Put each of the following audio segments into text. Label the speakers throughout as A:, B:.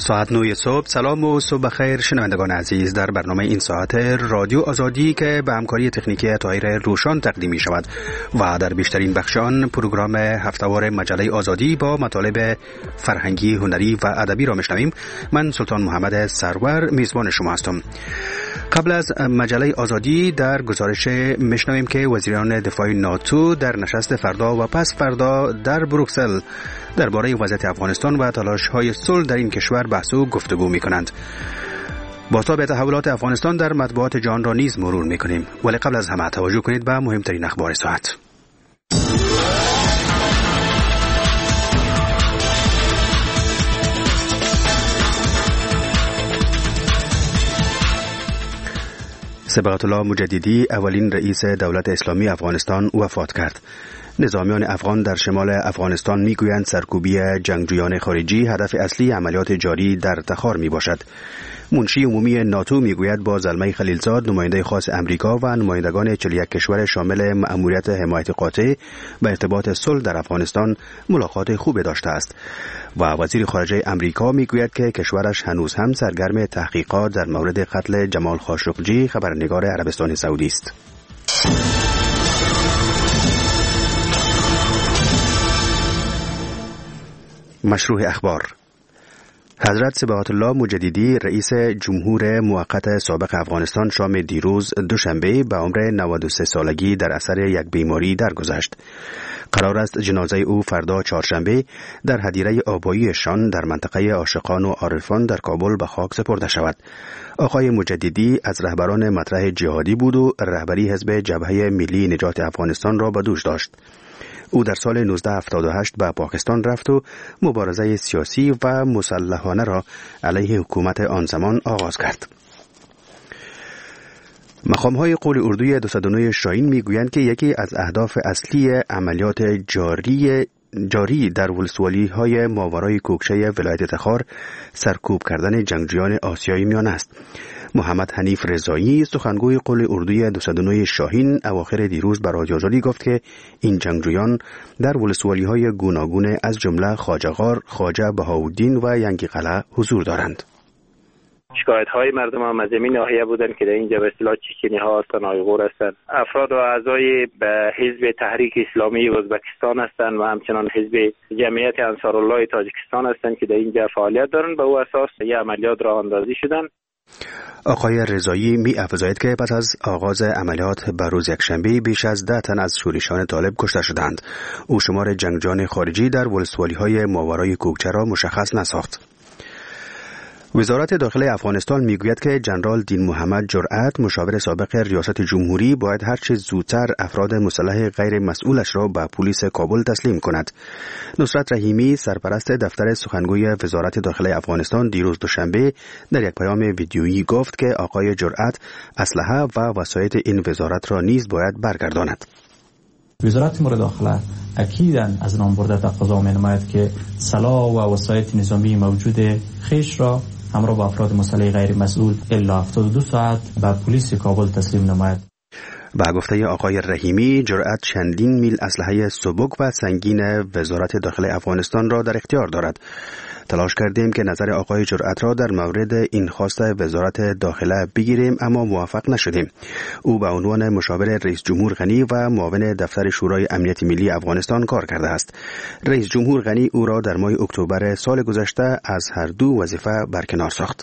A: ساعت 9 صبح. سلام و صبح بخیر شنوندگان عزیز. در برنامه این ساعت رادیو آزادی که به همکاری تکنیکی طاهر روشان تقدیم می شود و در بیشترین بخش آن پروگرام هفته‌وار مجله آزادی با مطالب فرهنگی، هنری و ادبی را میشنویم. من سلطان محمد سرور میزبان شما هستم. قبل از مجله آزادی در گزارش میشنویم که وزیران دفاع ناتو در نشست فردا و پس فردا در بروکسل درباره وضعیت افغانستان و تلاش‌های صلح در این کشور بحث و گفتگو می‌کنند. بازتاب تحولات افغانستان در مطبوعات جهان را نیز مرور می‌کنیم، ولی قبل از همه توجه کنید به مهمترین اخبار ساعت. صبغت الله مجددی اولین رئیس دولت اسلامی افغانستان وفات کرد. نظامیان افغان در شمال افغانستان میگویند سرکوبی جنگجویان خارجی هدف اصلی عملیات جاری در تخار می باشد. منشی عمومی ناتو میگوید با زلمه خلیلزاد نماینده خاص امریکا و نمایندگان 41 کشور شامل مأموریت حمایت قاطع به ارتباط صلح در افغانستان ملاقات خوب داشته است و وزیر خارجه امریکا میگوید که کشورش هنوز هم سرگرم تحقیقات در مورد قتل جمال خاشقجی خبرنگار عربستان سعودی است. مشروع اخبار. حضرت صبغت الله مجددی رئیس جمهور موقت سابق افغانستان شام دیروز دوشنبه به عمر 93 سالگی در اثر یک بیماری درگذشت. قرار است جنازه او فردا چهارشنبه در هدیره آبایی شان در منطقه عاشقان و عارفان در کابل به خاک سپرده شود. آقای مجددی از رهبران مطرح جهادی بود و رهبری حزب جبهه ملی نجات افغانستان را به دوش داشت. او در سال 1978 به پاکستان رفت و مبارزه سیاسی و مسلحانه را علیه حکومت آن زمان آغاز کرد. مقام‌های قول اردوی 209 شاهین میگویند که یکی از اهداف اصلی عملیات جاری در ولسوالی‌های ماورای کوکچه ولایت تخار سرکوب کردن جنگجویان آسیایی میان است. محمد حنیف رضایی سخنگوی قول اردوی 209 شاهین اواخر دیروز به رادیو آزادی گفت که این جنگجویان در ولسوالی‌های گوناگون از جمله خواجه‌غار، خواجه بهاءالدین و ینگی قلعه حضور دارند.
B: شکایت‌های مردم هم از این ناحیه بودند که در اینجا به اصطلاح چچنی‌ها هستند، آیغور هستند، افراد و اعضای به حزب تحریک اسلامی ازبکستان هستند و همچنان حزب جمعیت انصارالله تاجیکستان هستند که در اینجا فعالیت دارند. به او اساس یه عملیات راه اندازی شدند.
A: آقای رضایی می افزاید که پس از آغاز عملیات به روز یکشنبه بیش از 10 تن از شورشیان طالب کشته شدند. او شمار جنگجویان خارجی در ولسوالی‌های ماورای کوکچه را مشخص نساخت. وزارت داخله افغانستان میگوید که جنرال دین محمد جرأت مشاور سابق ریاست جمهوری باید هر چه زودتر افراد مسلح غیر مسئولش را به پلیس کابل تسلیم کند. نصرت رحیمی سرپرست دفتر سخنگوی وزارت داخله افغانستان دیروز دوشنبه در یک پیام ویدیویی گفت که آقای جرأت اسلحه و وسایط این وزارت را نیز باید برگرداند.
C: وزارت امور داخله اکیداً از نام برده تقاضا می‌نماید که سلاح و وسایط نظامی موجود خیش را همراه با افراد مسلح غیر مسئول الا 72 ساعت به پلیس کابل تسلیم نماید.
A: با گفته آقای رحیمی، جرأت چندین میل اسلحه سبک و سنگین وزارت داخله افغانستان را در اختیار دارد. تلاش کردیم که نظر آقای جرأت را در مورد این خواست وزارت داخله بگیریم اما موفق نشدیم. او به عنوان مشاور رئیس جمهور غنی و معاون دفتر شورای امنیت ملی افغانستان کار کرده است. رئیس جمهور غنی او را در ماه اکتبر سال گذشته از هر دو وظیفه برکنار ساخت.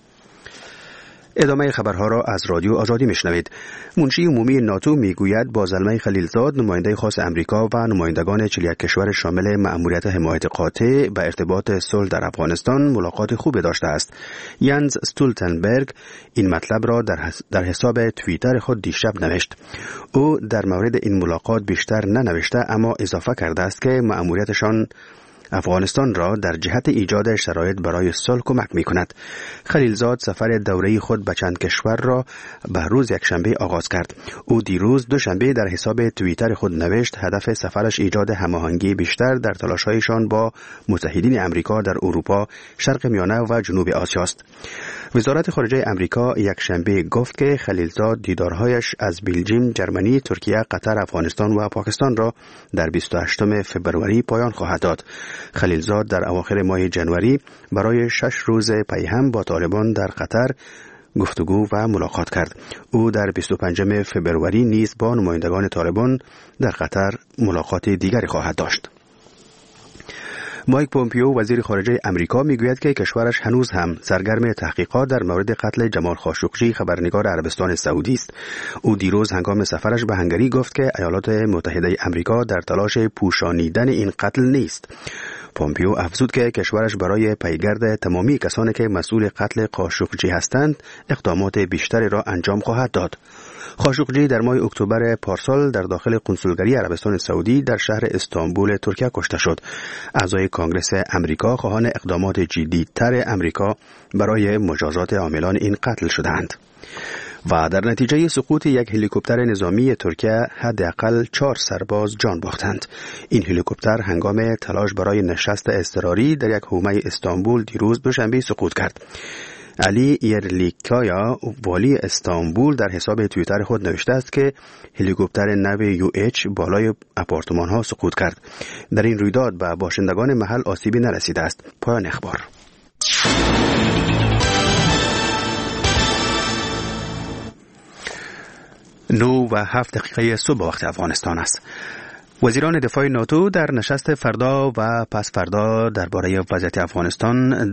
A: ادامه خبرها را از رادیو آزادی میشنوید. منشی عمومی ناتو میگوید با زلمه خلیلزاد نماینده خاص امریکا و نمایندگان 41 کشور شامل مأموریت حمایت قاطع به ارتباط صلح در افغانستان ملاقات خوب داشته است. ینز استولتنبرگ این مطلب را در حساب توییتر خود دیشب نوشت. او در مورد این ملاقات بیشتر ننوشته اما اضافه کرده است که مأموریتشان افغانستان را در جهت ایجاد شرایط برای صلح کمک می‌کند. خلیلزاد سفر دوره‌ای خود به چند کشور را به روز یکشنبه آغاز کرد. او دیروز دوشنبه در حساب توییتر خود نوشت هدف سفرش ایجاد هماهنگی بیشتر در تلاش‌هایشان با متحدین امریکا در اروپا، شرق میانه و جنوب آسیا است. وزارت خارجه امریکا یکشنبه گفت که خلیلزاد دیدارهایش از بلژیم، جرمنی، ترکیه، قطر، افغانستان و پاکستان را در 28 فوریه پایان خواهد داد. خلیلزاد در اواخر ماه جنوری برای 6 روز پیهم با طالبان در قطر گفتگو و ملاقات کرد. او در 25 فبروری نیز با نمایندگان طالبان در قطر ملاقات دیگری خواهد داشت. مایک پومپیو وزیر خارجه امریکا میگوید که کشورش هنوز هم سرگرم تحقیقات در مورد قتل جمال خاشقجی خبرنگار عربستان سعودی است. او دیروز هنگام سفرش به هنگری گفت که ایالات متحده امریکا در تلاش پوشانیدن این قتل نیست. پومپیو افزود که کشورش برای پیگرد تمامی کسانی که مسئول قتل خاشقجی هستند اقدامات بیشتری را انجام خواهد داد. خاشقجی در ماه اکتبر پارسال در داخل کنسولگری عربستان سعودی در شهر استانبول ترکیه کشته شد. اعضای کنگره امریکا خواهان اقدامات جدی‌تر امریکا برای مجازات عاملان این قتل شدند. و در نتیجه سقوط یک هلیکوپتر نظامی ترکیه حداقل 4 سرباز جان باختند. این هلیکوپتر هنگام تلاش برای نشست اضطراری در یک حومه استانبول دیروز دوشنبه سقوط کرد. علی یرلیکایا والی استانبول در حساب توییتر خود نوشته است که هلیکوپتر نو UH بالای آپارتمان ها سقوط کرد. در این رویداد به باشندگان محل آسیبی نرسیده است. پایان اخبار. 9:07 صبح وقت افغانستان است. وزیران دفاع ناتو در نشست فردا و پس فردا درباره وضعیت افغانستان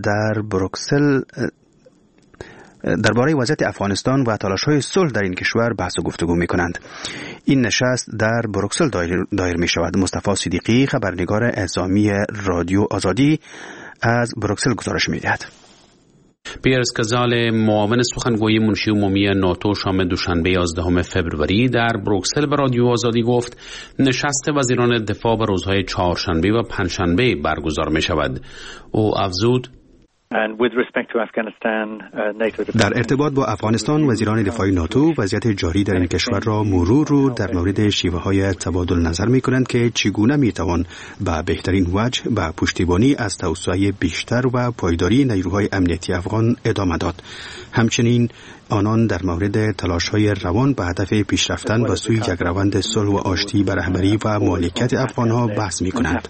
A: درباره وضعیت افغانستان و تلاش‌های صلح در این کشور بحث و گفتگو می‌کنند. این نشست در بروکسل دایر می‌شود. مصطفی صدیقی خبرنگار اعزامی رادیو آزادی از بروکسل گزارش می‌دهد.
D: پیرس کزال معاون سخنگوی منشی عمومی ناتو شام دوشنبه 11 فبروری در بروکسل به رادیو آزادی گفت نشست وزیران دفاع به روزهای چهارشنبه و پنجشنبه برگزار می‌شود. او افزود
A: در ارتباط با افغانستان وزیران دفاع ناتو وضعیت جاری در این کشور را مرور رو در مورد شیوه‌های تبادل نظر می‌کنند که چگونه می‌توان به بهترین وجه به پشتیبانی از توسعه بیشتر و پایداری نیروهای امنیتی افغان ادامه داد. همچنین آنان در مورد تلاش‌های روان به هدف پیشرفتن به سوی یک روند صلح و آشتی به رهبری و مالکیت افغان‌ها بحث می‌کنند.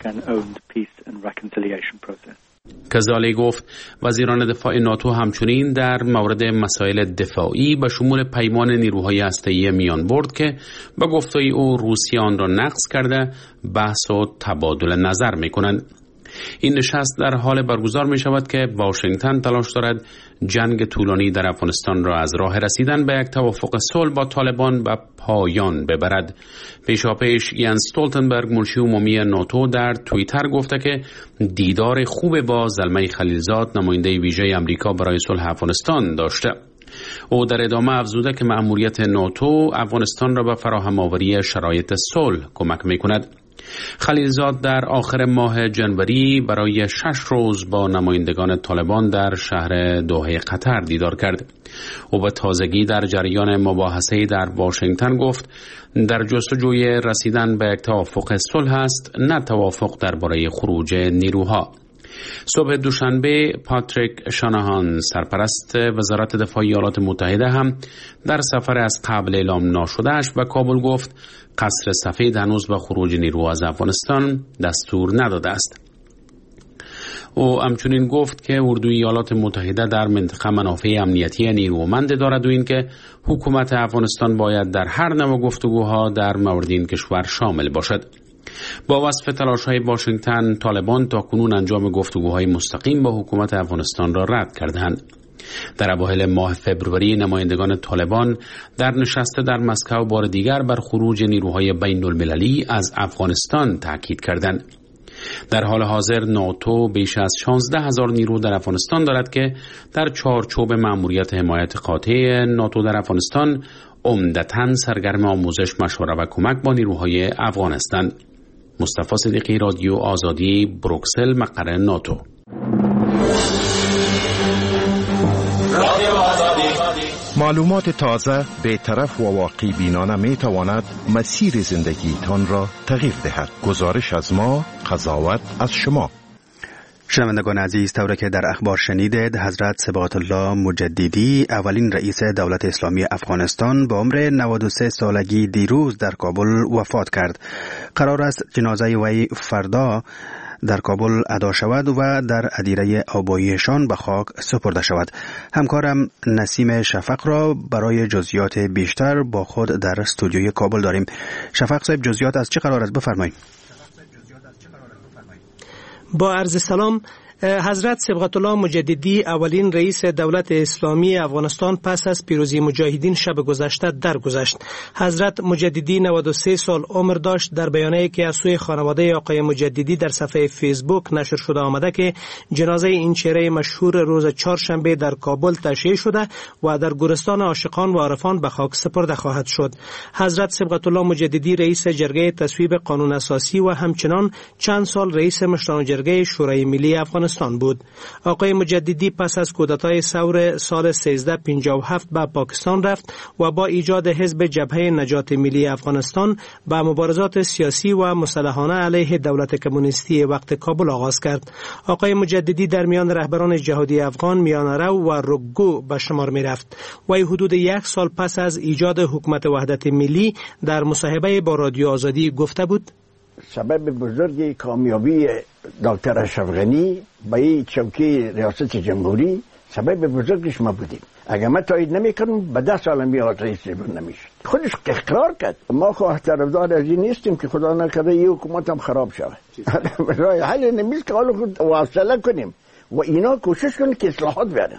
D: کزالی گفت وزیران دفاع ناتو همچنین در مورد مسائل دفاعی به شمول پیمان نیروهای هسته‌ای میان برد که به گفته او روسیه آن را نقض کرده بحث و تبادل نظر می‌کنند. این نشست در حال برگزار می شود که واشنگتن تلاش دارد جنگ طولانی در افغانستان را از راه رسیدن به یک توافق صلح با طالبان به پایان ببرد. پیشاپیش ینس استولتنبرگ منشی عمومی ناتو در توییتر گفته که دیدار خوب با زلمه خلیلزاد نماینده ویژه امریکا برای صلح افغانستان داشته. او در ادامه افزوده که مأموریت ناتو افغانستان را به فراهم آوری شرایط صلح کمک می کند. خلیلزاد در آخر ماه جنوری برای 6 روز با نمایندگان طالبان در شهر دوحه قطر دیدار کرد. او به تازگی در جریان مباحثه در واشنگتن گفت در جستجوی رسیدن به یک توافق صلح است، نه توافق درباره خروج نیروها. صبح دوشنبه پاتریک شاناهان سرپرست وزارت دفاع ایالات متحده هم در سفر از قبل اعلام ناشده‌اش به کابل گفت قصر سفید هنوز به خروج نیرو از افغانستان دستور نداده است. او همچنین گفت که اردوی ایالات متحده در منطقه منافع امنیتی نیرومند دارد و اینکه حکومت افغانستان باید در هر نوع گفتگوها در مورد این کشور شامل باشد. با وصف تلاش‌های واشنگتن، طالبان تاکنون انجام گفتگوهای مستقیم با حکومت افغانستان را رد کردند. در اوایل ماه فبروری نمایندگان طالبان در نشست در مسکو بار دیگر بر خروج نیروهای بین المللی از افغانستان تاکید کردند. در حال حاضر ناتو بیش از 16,000 نیرو در افغانستان دارد که در چارچوب مأموریت حمایت قاطع ناتو در افغانستان عمدتاً سرگرم آموزش، مشوره و کمک با نیروهای افغان هستند. مصطفی صدیقی، رادیو آزادی، بروکسل، مقر ناتو.
E: معلومات تازه، بی‌طرف و واقعی بینانه می تواند مسیر زندگی تان را تغییر دهد. گزارش از ما، قضاوت از شما.
A: شنوندگان عزیز، طوری که در اخبار شنیدید، حضرت صباغت الله مجددی اولین رئیس دولت اسلامی افغانستان با عمر 93 سالگی دیروز در کابل وفات کرد. قرار است جنازه وی فردا در کابل ادا شود و در ادیره آباییشان به خاک سپرده شود. همکارم نسیم شفق را برای جزئیات بیشتر با خود در استودیوی کابل داریم. شفق صاحب، جزئیات از چه قرار است؟ بفرمایید.
F: با عرض سلام، حضرت صبغت الله مجددی اولین رئیس دولت اسلامی افغانستان پس از پیروزی مجاهدین شب گذشته درگذشت. حضرت مجددی 93 سال عمر داشت. در بیانیه‌ای که از سوی خانواده آقای مجددی در صفحه فیسبوک نشر شده آمده که جنازه این چهره مشهور روز چهارشنبه در کابل تشییع شده و در گورستان عاشقان و عارفان به خاک سپرده خواهد شد. حضرت صبغت الله مجددی رئیس جرگه تصویب قانون اساسی و همچنان چند سال رئیس مشران جرگه شورای ملی افغانستان بود. آقای مجددی پس از کودتای ثور سال 1357 به پاکستان رفت و با ایجاد حزب جبهه نجات ملی افغانستان به مبارزات سیاسی و مسلحانه علیه دولت کمونیستی وقت کابل آغاز کرد. آقای مجددی در میان رهبران جهادی افغان میانه‌رو و رکگو به شمار می رفت. و حدود 1 سال پس از ایجاد حکومت وحدت ملی در مصاحبه با رادیو آزادی گفته بود:
G: سبب بزرگ کامیابی دکتر اشرف غنی به این چوکی ریاست جمهوری سبب بزرگش ما بودیم. اگر ما تایید نمیکنم به 10 سال میاد رئیس جمهور نمیشد. خودش اقرار کرد. ما خواهد طرفدار از این نیستیم که خدا نکرده این حکومت هم خراب شود. راه حل نمیست که حالا خود واصله کنیم و اینا کوشش کنن که اصلاحات بیارن.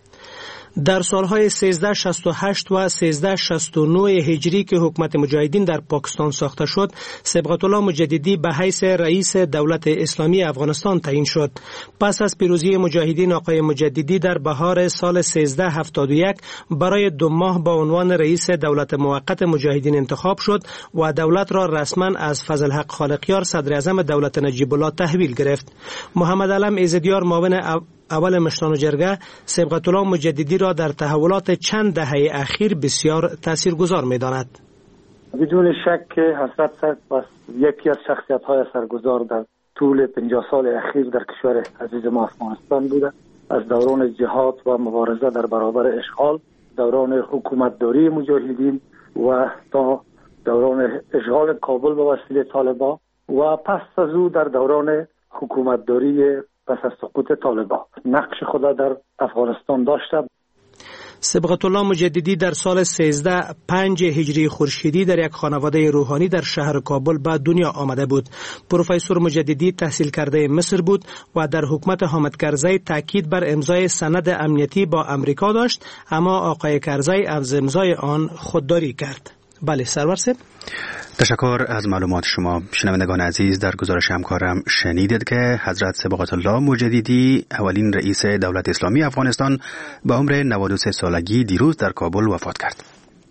F: در سالهای 1368 و 1369 هجری که حکومت مجاهدین در پاکستان ساخته شد، صبغت الله مجددی به حیث رئیس دولت اسلامی افغانستان تعیین شد. پس از پیروزی مجاهدین، آقای مجددی در بهار سال 1371 برای 2 ماه با عنوان رئیس دولت موقت مجاهدین انتخاب شد و دولت را رسما از فضل حق خالقیار صدر اعظم دولت نجیب الله تحویل گرفت. محمد علم ایزدیار معاون اول مشران جرگه صبغت الله مجددی را در تحولات چند دهه اخیر بسیار تاثیرگذار می‌داند.
H: بدون شک که حضرت صاحب یکی از شخصیت‌های اثرگذار در طول 50 سال اخیر در کشور عزیز ما افغانستان بوده. از دوران جهاد و مبارزه در برابر اشغال، دوران حکومتداری مجاهدین و تا دوران اشغال کابل به وسیله طالبان و پس از او در دوران حکومتداری پس از سقوط طالبان نقش خود در افغانستان داشته.
F: صبغت الله مجددی در سال 1305 هجری خورشیدی در یک خانواده روحانی در شهر کابل به دنیا آمده بود. پروفسور مجددی تحصیل کرده مصر بود و در حکومت حامد کرزی تاکید بر امضای سند امنیتی با امریکا داشت، اما آقای کرزی از امضای آن خودداری کرد. بله سرور صاحب،
A: تشکر از معلومات شما. شنوندگان عزیز، در گزارش همکارم شنیدید که حضرت صبغت الله مجددی اولین رئیس دولت اسلامی افغانستان به عمر 93 سالگی دیروز در کابل وفات کرد.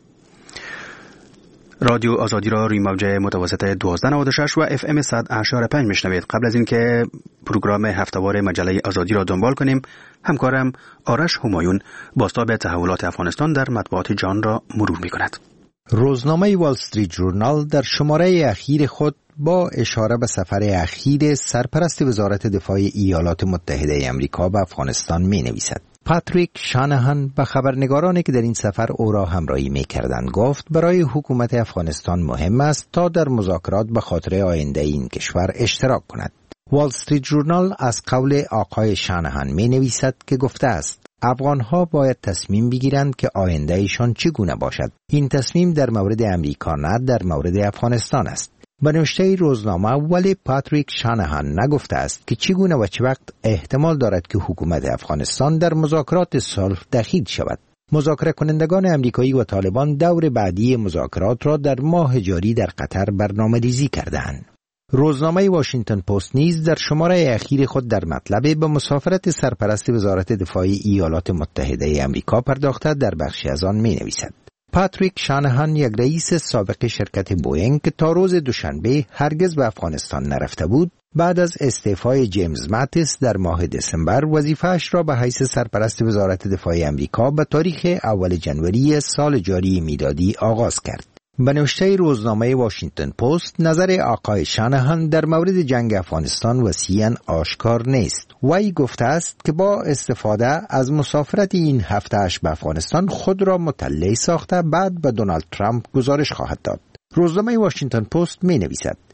A: رادیو آزادی را روی موج متوسط 1296 و FM 100.5 میشنوید. قبل از اینکه پروگرام هفتهوار مجله آزادی را دنبال کنیم، همکارم آرش همایون بازتاب تحولات افغانستان در مطبوعات جهان را مرور می‌کند.
I: روزنامه وال استریت ژورنال در شماره اخیر خود با اشاره به سفر اخیر سرپرست وزارت دفاع ایالات متحده آمریکا به افغانستان می نویسد. پاتریک شانهان به خبرنگارانی که در این سفر او را همراهی می کردند گفت برای حکومت افغانستان مهم است تا در مذاکرات به خاطر آینده این کشور اشتراک کند. وال استریت ژورنال از قول آقای شانهان می نویسد که گفته است افغانها باید تصمیم بگیرند که آینده ایشان چگونه باشد. این تصمیم در مورد امریکا نه در مورد افغانستان است. به نوشته روزنامه ولی پاتریک شانهان نگفته است که چگونه و چه وقت احتمال دارد که حکومت افغانستان در مذاکرات صلح دخیل شود. مذاکره کنندگان امریکایی و طالبان دور بعدی مذاکرات را در ماه جاری در قطر برنامه‌ریزی کردند. روزنامه واشنگتن پست نیز در شماره اخیر خود در مطلب به مسافرت سرپرست وزارت دفاع ایالات متحده آمریکا پرداخته در بخشی از آن می نویسد. پاتریک شانهان، یک رئیس سابق شرکت بوئینگ که تا روز دوشنبه هرگز به افغانستان نرفته بود، بعد از استعفای جیمز ماتیس در ماه دسامبر وظیفه‌اش را به حیث سرپرست وزارت دفاع آمریکا به تاریخ اول جنوری سال جاری میلادی آغاز کرد. به نوشته روزنامه واشنگتن پست، نظر آقای شانهان در مورد جنگ افغانستان وسیعاً آشکار نیست. وی گفته است که با استفاده از مسافرت این هفته‌اش به افغانستان خود را مطلع ساخته بعد به دونالد ترامپ گزارش خواهد داد. روزنامه واشنگتن پست می نویسد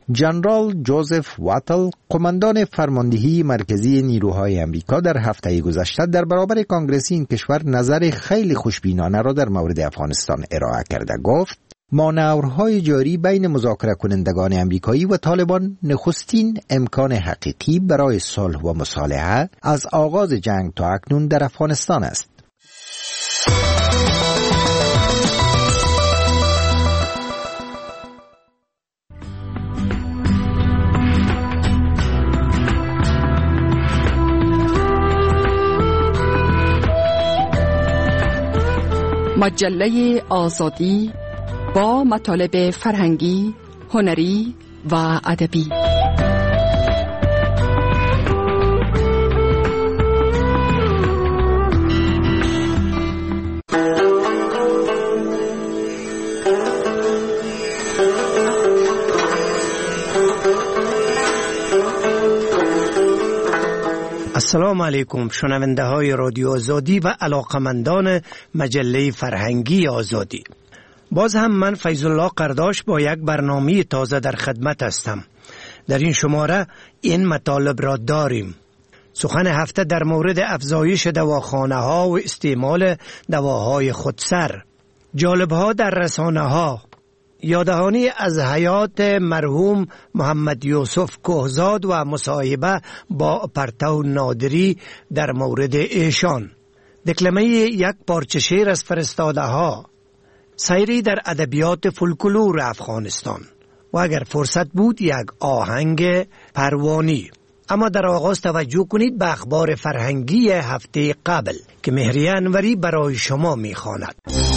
I: جنرال جوزف واتل، قماندان فرماندهی مرکزی نیروهای امریکا، در هفته گذشته در برابر کانگرسی این کشور نظر خیلی خوشبینانه را در مورد افغانستان ارائه کرده. گفت مانورهای جاری بین مذاکره کنندگان امریکایی و طالبان نخستین امکان حقیقی برای صلح و مصالحه از آغاز جنگ تا اکنون در افغانستان است.
J: مجله آزادی با مطالب فرهنگی، هنری و ادبی.
F: السلام علیکم شنونده های رادیو آزادی و علاقمندان مجله فرهنگی آزادی. باز هم من فیض الله قرداش با یک برنامه تازه در خدمت هستم. در این شماره این مطالب را داریم: سخن هفته در مورد افزایش دواخانه ها و استعمال دواهای خودسر، جالب ها در رسانه ها، یاددهانی از حیات مرحوم محمد یوسف کوهزاد و مصاحبه با پرتو نادری در مورد ایشان، دکلمه یک پارچه شعر از فرستاده ها، سیری در ادبیات فولکلور افغانستان و اگر فرصت بود یک آهنگ پروانی. اما در آغاز توجه کنید به اخبار فرهنگی هفته قبل که مهریه انوری برای شما میخواند.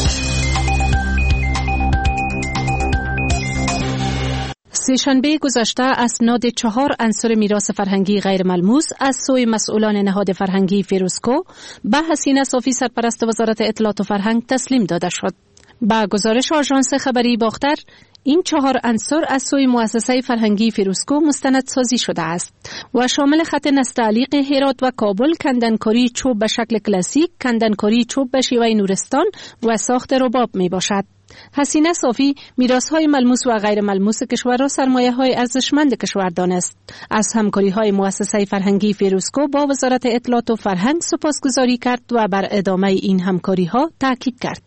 K: سه‌شنبه گذشته اسناد 4 عنصر میراث فرهنگی غیر ملموس از سوی مسئولان نهاد فرهنگی فیروزکو به حسینه صافی سرپرست وزارت اطلاعات و فرهنگ تسلیم داده شد. با گزارش آژانس خبری باختر، این 4 عنصر از سوی مؤسسه فرهنگی فیروزکو مستندسازی شده است و شامل خط نستعلیق هرات و کابل، کندنکاری چوب به شکل کلاسیک، کندنکاری چوب به شیوه نورستان و ساخت رباب می باشد. حسینه صافی میراث‌های ملموس و غیر ملموس کشور را سرمایه‌های ارزشمند کشور دانست. از همکاری‌های مؤسسه فرهنگی فیروزکو با وزارت اطلاعات و فرهنگ سپاسگزاری کرد و بر ادامه این همکاری‌ها تاکید کرد.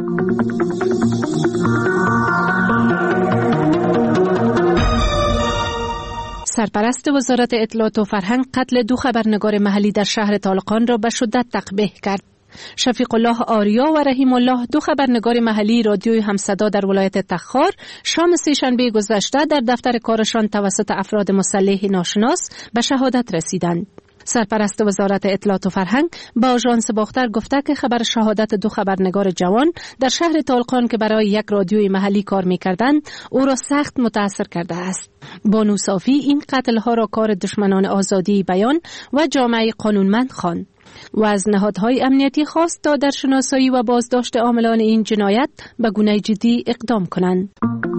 K: سرپرست وزارت اطلاعات و فرهنگ قتل 2 خبرنگار محلی در شهر طالقان را به شدت تقبیح کرد. شفیق الله آریا و رحیم الله، 2 خبرنگار محلی رادیوی همصدا در ولایت تخار، شام سه‌شنبه گذشته در دفتر کارشان توسط افراد مسلح ناشناس به شهادت رسیدند. سرپرست وزارت اطلاعات و فرهنگ با آژانس باختر گفته که خبر شهادت 2 خبرنگار جوان در شهر طالقان که برای یک رادیوی محلی کار می‌کردند او را سخت متاثر کرده است. بانو صافی این قتل‌ها را کار دشمنان آزادی بیان و جامعه قانونمند خواند و از نهادهای امنیتی خواست تا در شناسایی و بازداشت عاملان این جنایت به گونه جدی اقدام کنند.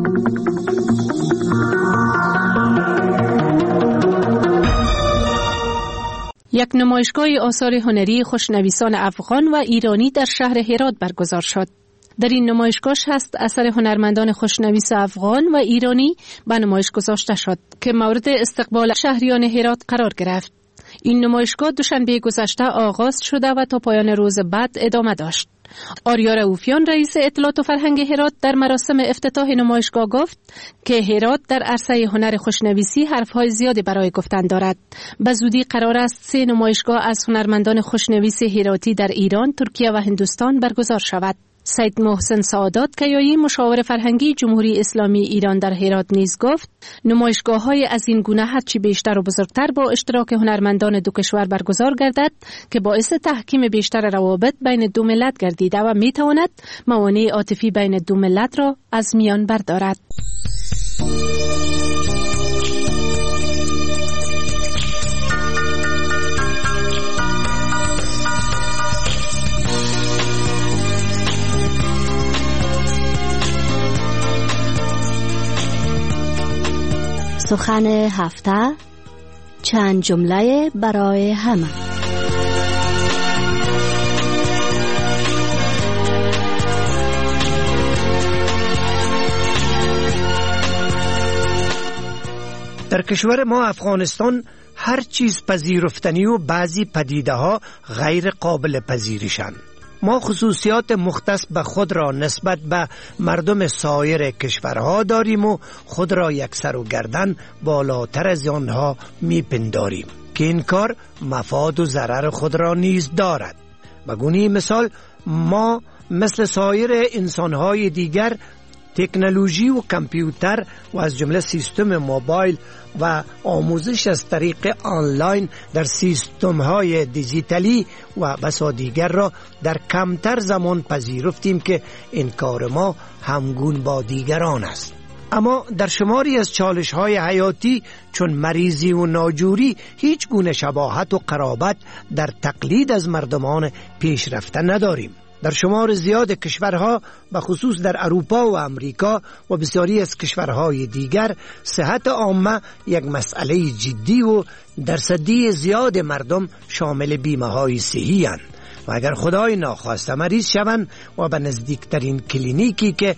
K: یک نمایشگاه آثار هنری خوشنویسان افغان و ایرانی در شهر هرات برگزار شد. در این نمایشگاه 60 اثر هنرمندان خوشنویس افغان و ایرانی به نمایش گذاشته شد که مورد استقبال شهریان هرات قرار گرفت. این نمایشگاه دوشنبه گذشته آغاز شده و تا پایان روز بعد ادامه داشت. آریا رؤوفیان رئیس اطلاعات و فرهنگ هرات در مراسم افتتاح نمایشگاه گفت که هرات در عرصه هنر خوشنویسی حرفهای زیادی برای گفتن دارد. به زودی قرار است 3 نمایشگاه از هنرمندان خوشنویس هراتی در ایران، ترکیه و هندوستان برگزار شود. سید محسن سعادت کیایی، مشاور فرهنگی جمهوری اسلامی ایران در هرات نیز گفت نمایشگاه‌های از این گونه هرچی بیشتر و بزرگتر با اشتراک هنرمندان 2 کشور برگزار گردد که باعث تحکیم بیشتر روابط بین 2 ملت گردیده و می‌تواند موانع عاطفی بین 2 ملت را از میان بردارد.
L: سخن هفته، چند جمله برای همه.
F: در کشور ما افغانستان هر چیز پذیرفتنی و بعضی پدیده ها غیر قابل پذیرشند. ما خصوصیات مختص به خود را نسبت به مردم سایر کشورها داریم و خود را یک سر و گردن بالاتر از آنها میپنداریم که این کار مفاد و ضرر خود را نیز دارد. به گونه مثال ما مثل سایر انسانهای دیگر تکنولوژی و کامپیوتر و از جمله سیستم موبایل و آموزش از طریق آنلاین در سیستم‌های دیجیتالی و بسا دیگر را در کمتر زمان پذیرفتیم که این کار ما همگون با دیگران است. اما در شماری از چالش‌های حیاتی چون مریضی و ناجوری هیچ گونه شباهت و قرابت در تقلید از مردمان پیشرفته نداریم. در شمار زیاد کشورها به خصوص در اروپا و امریکا و بسیاری از کشورهای دیگر صحت عامه یک مسئله جدی و درصدی زیاد مردم شامل بیمه‌های صحی اند و اگر خدای ناخواسته مریض شوند و به نزدیکترین کلینیکی که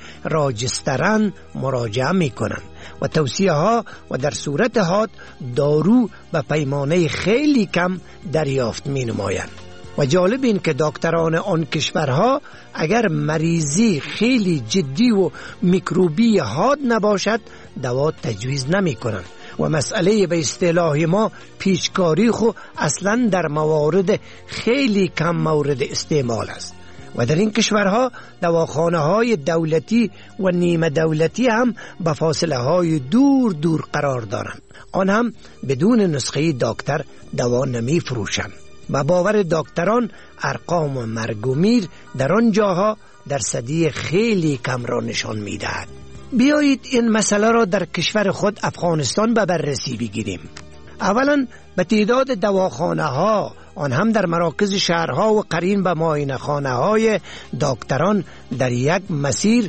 F: راجسترن مراجعه می کنند و توصیه ها و در صورت حاد دارو به پیمانه خیلی کم دریافت می نمایند. و جالب این که دکتران آن کشورها اگر مریضی خیلی جدی و میکروبی حاد نباشد دوا تجویز نمی کنند و مسئله به اصطلاح ما پیچکاری خو اصلا در موارد خیلی کم مورد استعمال است و در این کشورها دواخانه های دولتی و نیمه دولتی هم به فاصله های دور دور قرار دارند. آن هم بدون نسخه دکتر دوا نمی فروشند و باور دکتران ارقام مرگ و میر در آن جاها درصدی خیلی کم را نشان می دهد. بیایید این مسئله را در کشور خود افغانستان به بررسی بگیریم. اولا به تعداد دواخانه ها آن هم در مراکز شهرها و قرین به معاینه خانه های دکتران در یک مسیر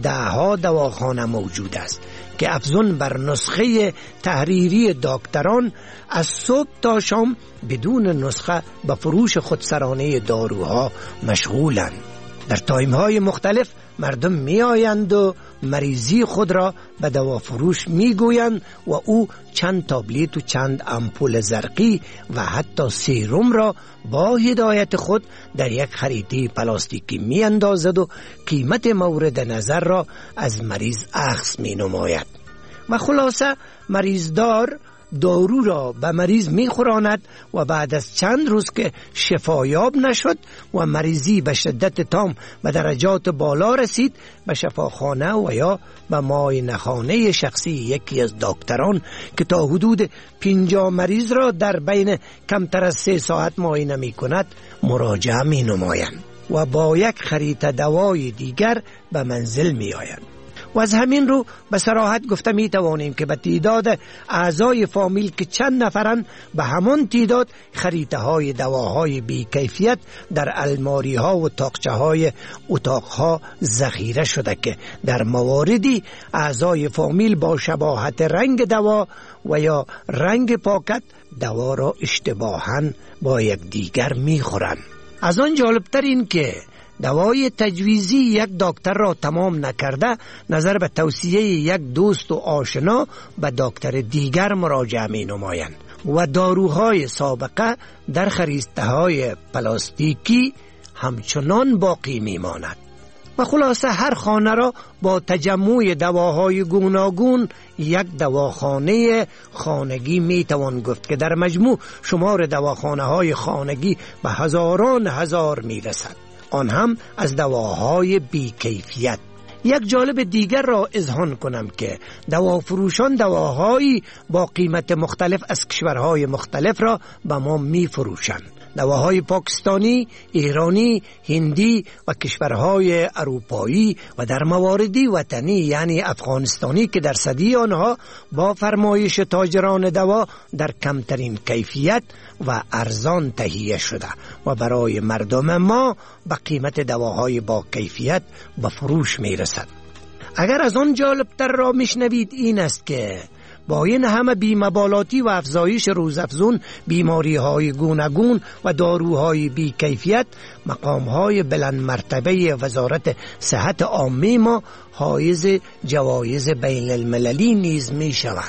F: 10 دواخانه موجود است که افزون بر نسخه تحریری دکتران از صبح تا شام بدون نسخه به فروش خودسرانه داروها مشغولند. در تایم‌های مختلف مردم می آیند و مریضی خود را به دوافروش می گویند و او چند تابلت و چند امپول زرقی و حتی سیروم را با هدایت خود در یک خریطه پلاستیکی می اندازد و قیمت مورد نظر را از مریض اخذ می نماید و خلاصه مریضدار دارو را به مریض میخوراند و بعد از چند روز که شفایاب نشد و مریضی به شدت تام به درجات بالا رسید به شفاخانه و یا به معاینه خانه شخصی یکی از دکتران که تا حدود 50 مریض را در بین کمتر از 3 ساعت معاینه می کند مراجعه می نمایند و با یک خریطه دوای دیگر به منزل می آیند. و از همین رو به صراحت گفته می توانیم که به تعداد اعضای فامیل که چند نفرن به همان تعداد خریطه های دواهای بی کیفیت در الماری ها و تاقچه های اتاق ها ذخیره شده که در مواردی اعضای فامیل با شباهت رنگ دوا و یا رنگ پاکت دوا را اشتباهاً با یک دیگر می خورند. از آن جالبتر این که دوای تجویزی یک دکتر را تمام نکرده نظر به توصیه یک دوست و آشنا به دکتر دیگر مراجعه می نمایند و داروهای سابقه در خریطه های پلاستیکی همچنان باقی می ماند و خلاصه هر خانه را با تجمع دواهای گوناگون یک دواخانه خانگی می توان گفت که در مجموع شمار دواخانه های خانگی به هزاران هزار می رسد، آن هم از دواهای بیکیفیت. یک جالب دیگر را اذعان کنم که دوافروشان دواهایی با قیمت مختلف از کشورهای مختلف را به ما می فروشند. دواهای پاکستانی، ایرانی، هندی و کشورهای اروپایی و در مواردی وطنی یعنی افغانستانی که درصدی آنها با فرمایش تاجران دوا در کمترین کیفیت و ارزان تهیه شده و برای مردم ما به قیمت دواهای با کیفیت به فروش می رسد. اگر از آن جالبتر را میشنوید این است که با این همه بیمبالاتی و افزایش روزافزون بیماری‌های گوناگون و داروهای بیکیفیت مقام‌های بلند مرتبه وزارت صحت عامه ما حایز جوایز بین المللی نیز می‌شوند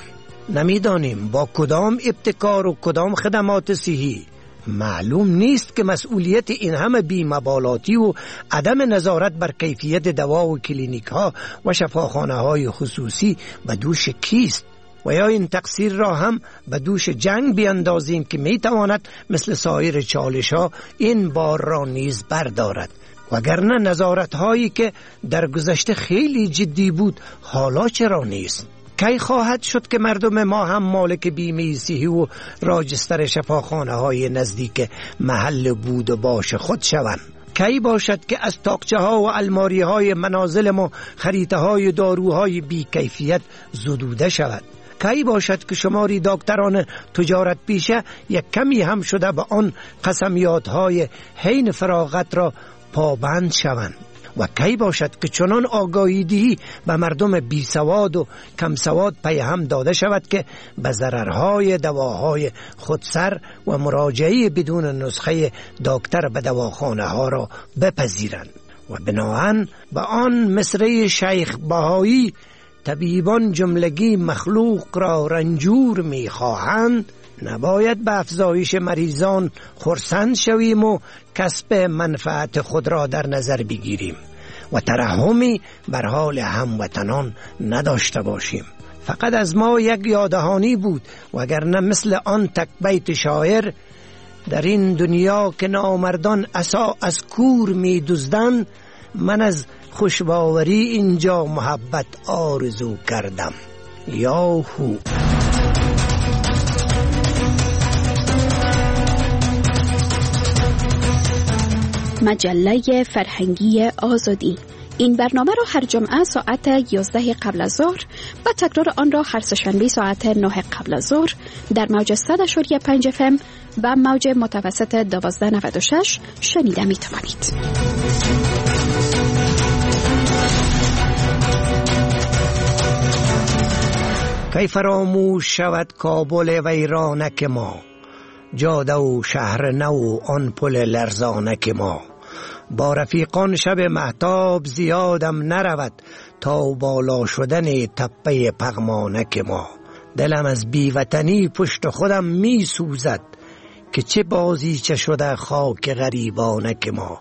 M: نمیدانیم با کدام ابتکار و کدام خدمات صحی. معلوم نیست که مسئولیت این همه بی‌مبالاتی و عدم نظارت بر کیفیت دوا و کلینیک ها و شفاخانه های خصوصی به دوش کیست، و یا این تقصیر را هم به دوش جنگ بیندازیم که می تواند مثل سایر چالش ها این بار را نیز بردارد. وگرنه نظارت هایی که در گذشته خیلی جدی بود حالا چرا نیست؟ کی خواهد شد که مردم ما هم مالک بیمه صحی و راجستر شفاخانه های نزدیک محل بود و باش خود شوند؟ کی باشد که از تاقچه ها و الماری های منازل ما خریطه های داروهای بی کیفیت زدوده شود؟ کی باشد که شماری دکتران تجارت پیشه یک کمی هم شده به آن قسمیات های حین فراغت را پابند شوند؟ و کی باشد که چنان آگاهی دهی به مردم بی سواد و کم سواد پی هم داده شود که به ضررهای دواهای خودسر و مراجعه بدون نسخه دکتر به دواخانه ها را بپذیرند؟ و بناهن به آن مصرع شیخ بهایی طبیبان جملگی مخلوق را رنجور می خواهند، نباید به افزایش مریضان خرسند شویم و کسب منفعت خود را در نظر بگیریم و ترحمی بر حال هموطنان نداشته باشیم. فقط از ما یک یادهانی بود، وگرنه مثل آن تک بیت شاعر در این دنیا که نامردان عصا از کور می دزدند، من از خوشباوری اینجا محبت آرزو کردم. یاهو.
N: مجله فرهنگی آزادی. این برنامه را هر جمعه ساعت 11 قبل از ظهر و تکرار آن را هر سه‌شنبه ساعت 9 قبل از ظهر در موج 100.5 FM و موج متوسط 1296 شنیده می توانید.
M: کی فراموش شود کابل ویرانک ما، جاده و شهر نو آن پل لرزانک ما. با رفیقان شب مهتاب زیادم نرود تا بالا شدن تپه پغمانک ما. دلم از بیوطنی پشت خودم می سوزد که چه بازیچه شده خاک غریبانک ما.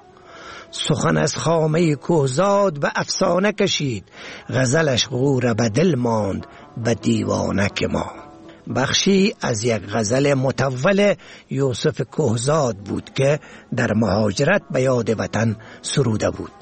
M: سخن از خامه کوهزاد به افسانه کشید، غزلش غور به دل ماند به دیوانک ما. بخشی از یک غزل مطول یوسف کوهزاد بود که در مهاجرت به یاد وطن سروده بود.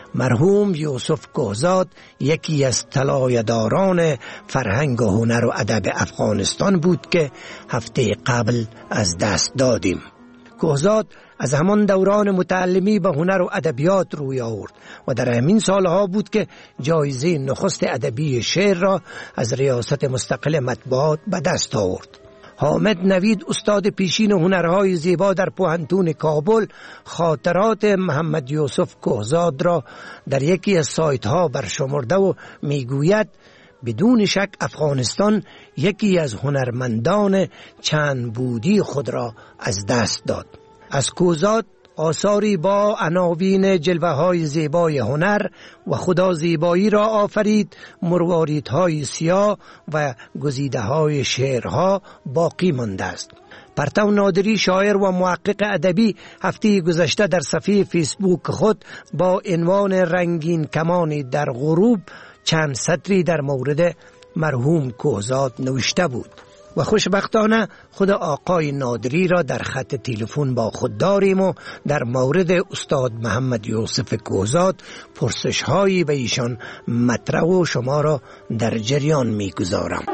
M: مرحوم یوسف کوهزاد یکی از طلایه‌داران فرهنگ و هنر و ادب افغانستان بود که هفته قبل از دست دادیم. کوهزاد از همان دوران متعلمی به هنر و ادبیات روی آورد و در همین سالها بود که جایزه نخست ادبی شعر را از ریاست مستقل مطبوعات به دست آورد. حامد نوید استاد پیشین هنرهای زیبا در پوهنتون کابل خاطرات محمد یوسف کوهزاد را در یکی از سایت ها برشمرده و میگوید بدون شک افغانستان یکی از هنرمندان چند بودی خود را از دست داد. از کوهزاد آثاری با عناوین جلوه‌های زیبای هنر و خدا زیبایی را آفرید، مرواریدهای سیاه و گزیده‌های شعرها باقی مانده است. پرتو نادری شاعر و محقق ادبی هفته گذشته در صفحه فیسبوک خود با عنوان رنگین کمانی در غروب چند سطری در مورد مرحوم کوهزاد نوشته بود و خوشبختانه خود آقای نادری را در خط تلفن با خود داریم و در مورد استاد محمد یوسف کوهزاد پرسش هایی به ایشان مطرح و شما را در جریان میگذارم.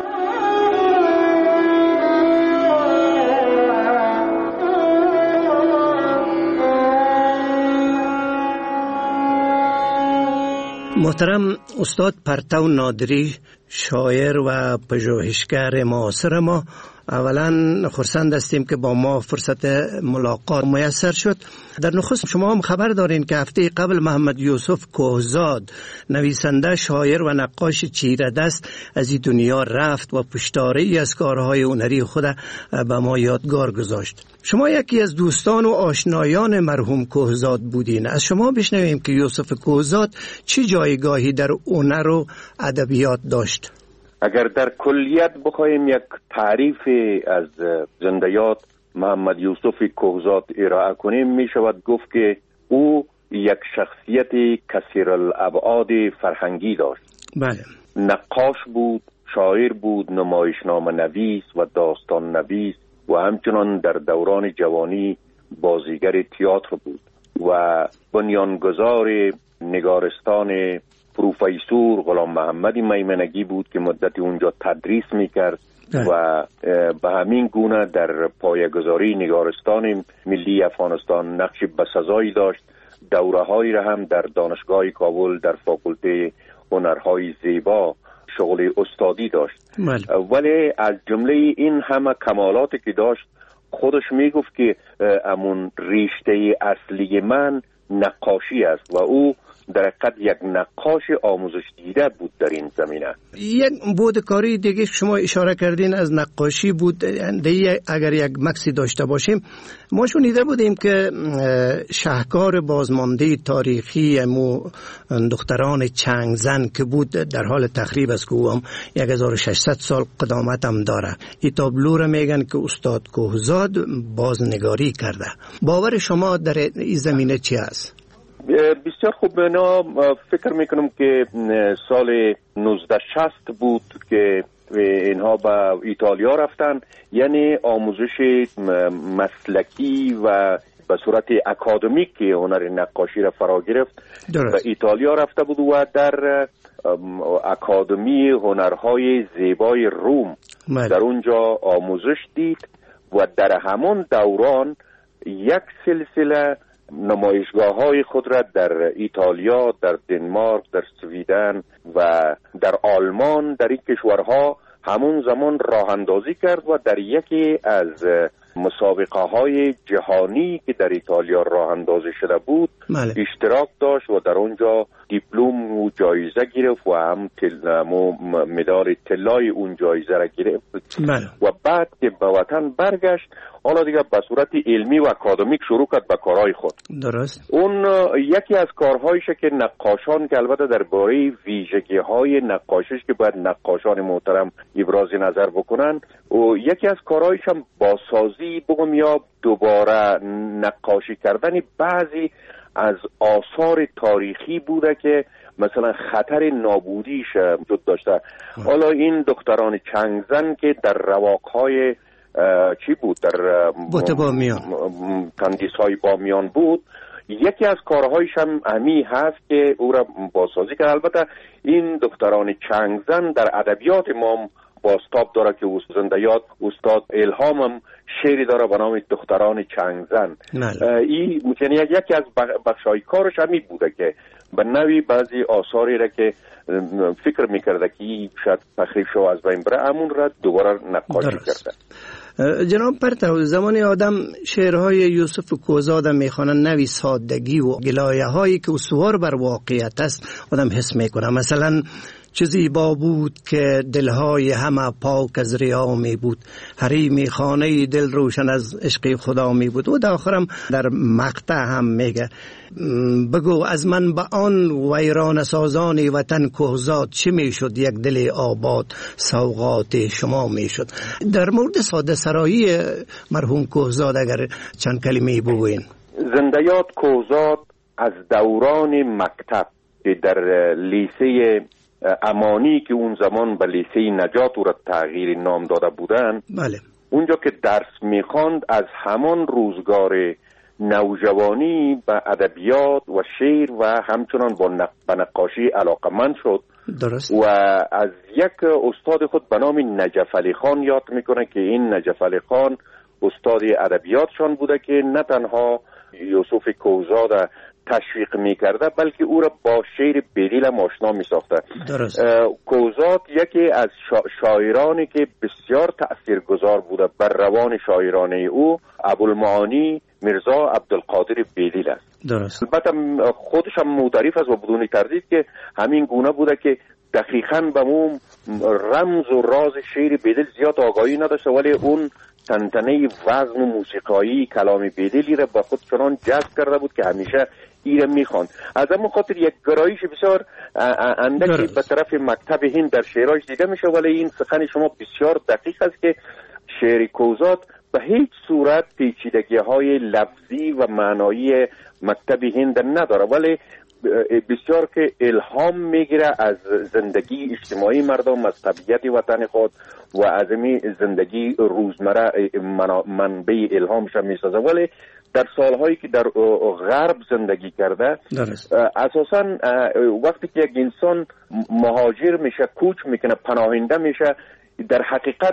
M: محترم استاد پرتو نادری، شاعر و پژوهشگر معاصر ما، اولا خرسند هستیم که با ما فرصت ملاقات میسر شد. در نخست شما هم خبر دارین که هفته قبل محمد یوسف کوهزاد، نویسنده، شاعر و نقاش چیره دست، از این دنیا رفت و پشتاری از کارهای هنری خود به ما یادگار گذاشت. شما یکی از دوستان و آشنایان مرحوم کوهزاد بودین. از شما بشنویم که یوسف کوهزاد چه جایگاهی در هنر و ادبیات داشت.
O: اگر در کلیت بخوایم یک تعریف از زندیات محمد یوسف کهزاد ارائه کنیم، می شود گفت که او یک شخصیت کثیر الابعاد فرهنگی داشت.
M: بله.
O: نقاش بود، شاعر بود، نمایشنامه نویس و داستان نویس و همچنان در دوران جوانی بازیگر تئاتر بود و بنیانگذار نگارستان پروفیسور غلام محمد میمنگی بود که مدتی اونجا تدریس میکرد و به همین گونه در پایه‌گذاری نگارستان ملی افغانستان نقش بسزایی داشت. دوره‌هایی را هم در دانشگاه کابل در فاکولته هنرهای زیبا شغل استادی داشت. ولی از جمله این همه کمالاتی که داشت خودش میگفت که امون ریشته اصلی من نقاشی است و او در حقیقت یک نقاش آموزش دیده بود در این زمینه.
M: یک بود کاری دیگه شما اشاره کردین از نقاشی بود. اگر یک مکسی داشته باشیم، ما شنیده بودیم که شاهکار بازمانده تاریخی مو دختران چنگزن که بود در حال تخریب است که او هم 1600 سال قدامت هم داره، این تابلو را میگن که استاد کهزاد بازنگاری کرده. باور شما در این زمینه چی است؟
O: بسیار خوب. اینا فکر میکنم که سال 1960 بود که اینها به ایتالیا رفتن، یعنی آموزش مسلکی و به صورت اکادمیک که هنر نقاشی را فرا گرفت به ایتالیا رفته بود و در اکادمی هنرهای زیبای روم در اونجا آموزش دید و در همان دوران یک سلسله نمایشگاه‌های خود را در ایتالیا، در دنمارک، در سویدن و در آلمان، در این کشورها همون زمان راه اندازی کرد و در یکی از مسابقه‌های جهانی که در ایتالیا راه اندازی شده بود اشتراک داشت و در اونجا دیپلم و جایزه گرفت و هم مدال طلای اون جایزه را گرفت و بعد که به وطن برگشت حالا دیگه به صورت علمی و اکادمیک شروع کرد به کارهای خود.
M: درست.
O: اون یکی از کارهایشه که نقاشان که البته درباره ویژگی‌های نقاشیش که باید نقاشان محترم ابراز نظر بکنن و یکی از کارهایش هم بازسازی بگم یا دوباره نقاشی کردن بعضی از آثار تاریخی بوده که مثلا خطر نابودیش وجود داشته. حالا این دختران چنگزن که در رواقهای چی بود در
M: بوت بامیان
O: تندیس های بامیان بود، یکی از کارهایش هم همی هست که او را بازسازی کرد. البته این دختران چنگزن در ادبیات ما بازتاب داره که زندیات استاد الهام هم شعری داره به نام دختران چنگزن. این یکی از بخشای کارش همی بوده که به نوی بعضی آثاری را که فکر میکرده که شاید تخریب شو از بین بره همون را دوباره نقاشی کرده.
M: جناب پرتو، زمان آدم شعرهای یوسف کهزاد میخوانن نوی سادگی و گلایه هایی که استوار بر واقعیت است آدم حس میکنه. مثلا چه زیبا بود که دلهای همه پاک از ریا می بود، حریم خانه دل روشن از عشق خدا می بود. و در آخرم در مقطع هم میگه بگو از من به آن ویران سازان وطن کهزاد چه می شد، یک دل آباد سوغات شما می شد. در مورد ساده سرایی مرحوم کهزاد اگر چند کلمه بگوین.
O: زندیات کهزاد از دوران مکتب که در لیسه امانی که اون زمان به لیسه نجات او را تغییر نام داده بودن اونجا که درس میخواند از همان روزگار نوجوانی به ادبیات و شعر و همچنان با نقاشی علاقمند شد.
M: درست.
O: و از یک استاد خود به نام نجف علی خان یاد میکنه که این نجف علی خان استاد ادبیاتشان بوده که نه تنها یوسف کهزاد تشویق میکرده بلکه او را با شعر بدیل هم آشنا میساخته. کهزاد یکی از شاعرانی که بسیار تأثیرگذار بوده بر روان شاعرانه او ابوالمعانی میرزا عبدالقادر بدیل است.
M: درست.
O: البته خودش هم معترف است و بدون تردید که همین گونه بوده که دقیقاً به اون رمز و راز شعر بدیل زیاد آگاهی نداشته ولی اون تنتنه وزن و موسیقایی کلام بدیلی را به خود چنان جذب کرده بود که همیشه ایره میخواند. از همون خاطر یک گرایش بسیار اندکی به طرف مکتب هند در شعرهایش دیده میشه، ولی این سخن شما بسیار دقیق است که شعر کوزات به هیچ صورت پیچیدگی‌های لفظی و معنایی مکتب هند نداره، ولی بسیار که الهام میگیره از زندگی اجتماعی مردم، از طبیعت وطن خود و از این زندگی روزمره منبع الهامش میسازه. ولی در سالهایی که در غرب زندگی کرده اساساً وقتی که یک انسان مهاجر میشه، کوچ میکنه، پناهنده میشه، در حقیقت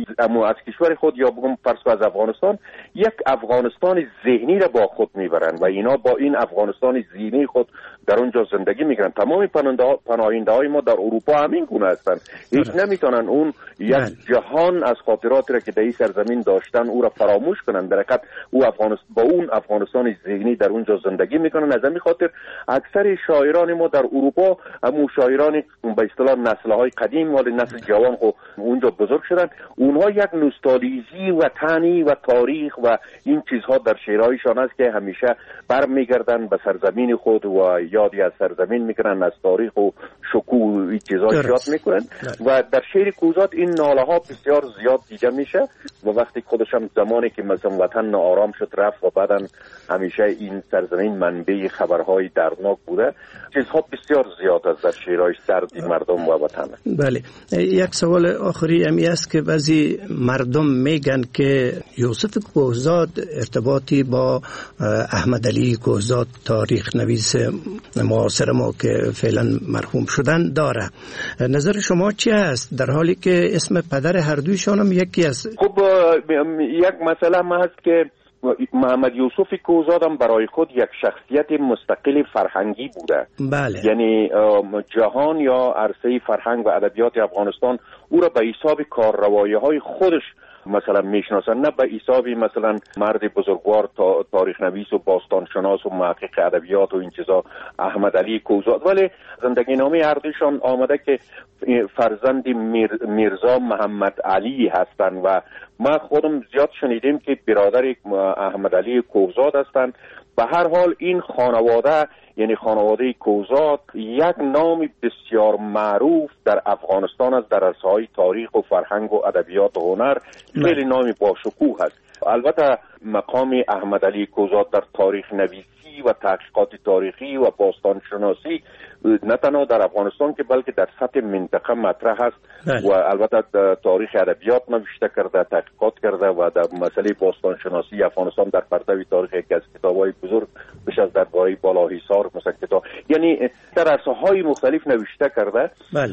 O: از کشور خود یا بگم فرض از افغانستان یک افغانستان ذهنی را با خود میبرن و اینا با این افغانستان ذهنی خود در اونجا زندگی میکنن. تمام پناهنده های ما در اروپا همین گونه هستن، هیچ نمیتونن اون یک جهان از خاطراتی را که در این سرزمین داشتن او را فراموش کنن. در حقیقت با اون افغانستان ذهنی در اونجا زندگی میکنن. از همین خاطر اکثر شاعران ما در اروپا همون شاعران به اصطلاح نسل‌های قدیم ولی نسل جوان خو اونجا بزرگ شدن، اونها یک نوستالژی وطنی و تاریخ و این چیزها در شعرهایشان است که همیشه برمیگردن به سرزمین خود و یادی از سرزمین میکنن، از تاریخ و شکوه این چیزها یاد میکنن و در شعر کوزات این ناله ها بسیار زیاد دیده میشه و وقتی خودشم زمانی که مثلا وطن ناآرام شد رفت و بعدن همیشه این سرزمین منبع خبرهای دردناک بوده، چیزها بسیار زیاد از در شعرهای سردی مردم و وطن.
M: بله، یک سوال آخری همی است که بعضی مردم میگن که یوسف کوهزاد ارتباطی با احمد علی کوهزاد تاریخ نویس معاصر ما که فعلا مرحوم شدن داره. نظر شما چی است در حالی که اسم پدر هر دویشان هم یکی است؟
O: خب یک مسئله ما هست که محمد یوسف کوهزاد هم برای خود یک شخصیت مستقل فرهنگی بوده.
M: بله.
O: یعنی جهان یا عرصه فرهنگ و ادبیات افغانستان او را به حساب کارروایی‌های خودش مثلا میشناسن، نه به حسابی مثلا مرد بزرگوار تاریخ نویس و باستانشناس و محقق ادبیات و این چیزا احمد علی کوهزاد. ولی زندگی نامه هر دوشان آمده که فرزند میرزا محمد علی هستند و ما خودم زیاد شنیدیم که برادر احمد علی کوهزاد هستند. به هر حال این خانواده یعنی خانواده کوهزاد یک نام بسیار معروف در افغانستان است، در عرصه‌های تاریخ و فرهنگ و ادبیات و هنر خیلی نامی با شکوه است. البته مقام احمد علی کوهزاد در تاریخ نویسی و تحقیقات تاریخی و باستانشناسی نه تنها در افغانستان که بلکه در سطح منطقه مطرح است و البته تاریخ ادبیات نوشته کرده، تحقیقات کرده و در مسئله باستانشناسی افغانستان در پرتو تاریخ یکی از کتاب‌های بزرگ بیش از درباره بالاحصار مثلا کتاب، یعنی در عرصه‌های مختلف نوشته کرده.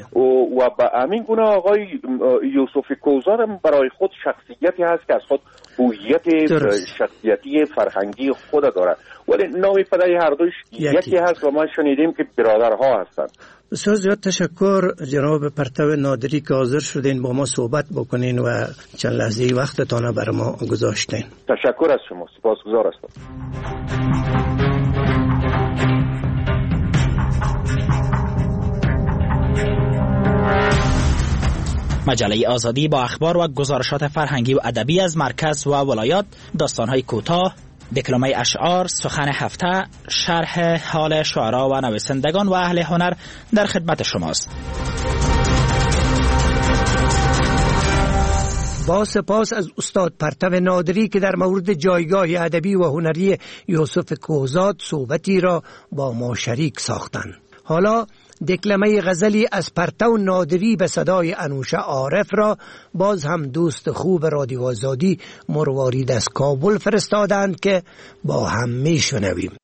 O: و به همین گونه آقای یوسف کوهزاد هم برای خود شخصیتی هست که از خود هویت شخصیتی فرهنگی خود داره، ولی نام پدر هر دوش یکی هست و ما شنیدیم که برادرها هستند.
M: بسیار زیاد تشکر جناب پرتو نادری که حاضر شدین با ما صحبت بکنین و چند لحظه وقتتان بر ما گذاشتین.
O: تشکر از شما، سپاسگزار هستم.
P: مجله آزادی با اخبار و گزارشات فرهنگی و ادبی از مرکز و ولایات، داستان‌های کوتاه، دکلمه اشعار، سخن هفته، شرح حال شعرا و نویسندگان و اهل هنر در خدمت شماست.
M: با سپاس از استاد پرتو نادری که در مورد جایگاه ادبی و هنری یوسف کوهزاد صحبتی را با ما شریک ساختند. حالا دکلمه غزلی از پرتو نادری به صدای انوشه عارف را باز هم دوست خوب رادیو آزادی مروارید از کابل فرستادند که با هم میشنویم.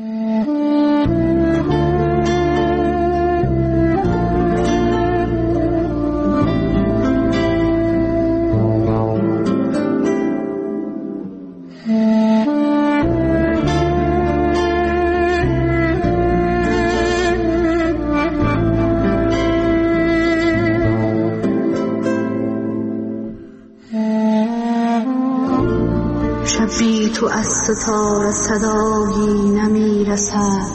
Q: شبی تو از ستاره صدایی نمیرسد،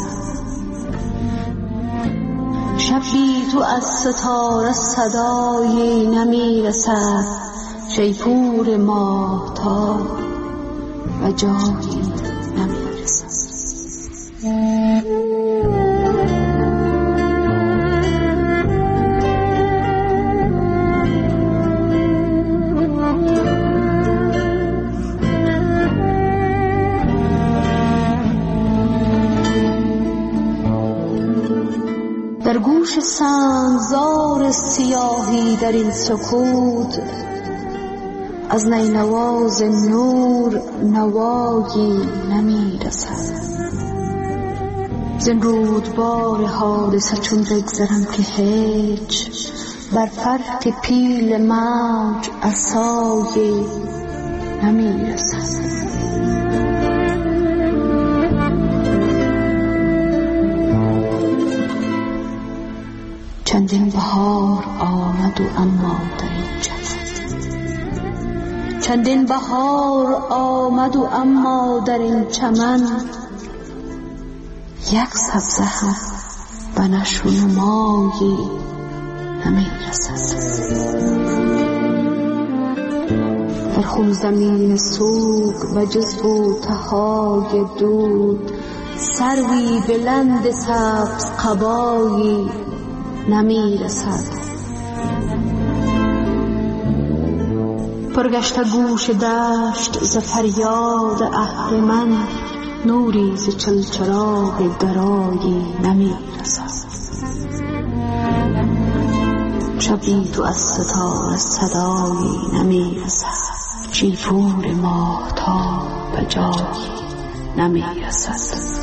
Q: شبی تو از ستاره صدایی نمیرسد، شیپور ماهتاب و جایی نمیرسد. در گوش سنگزار سیاهی در این سکوت از نینواز نور نوایی نمی رسد. زین رودبار حادثه چون بگذرم که هیچ بر فرط پیل موج عصایی نمی رسد. چندین بهار آمد و اما در این چمن، چندین بهار آمد و اما در این چمن یک سبزه هم به نشو و نمایی نمی رسد. در خون زمین سوگ و جزو و تهای دود سروی بلند سبز قبایی نمی رسد. پرگشت گوش دشت ز فریاد اهرمن نوری ز چلچراغ درایی نمی رسد. شبی تو از ستاره صدایی نمی رسد. شیپور ماهتاب به جایی نمی رسد.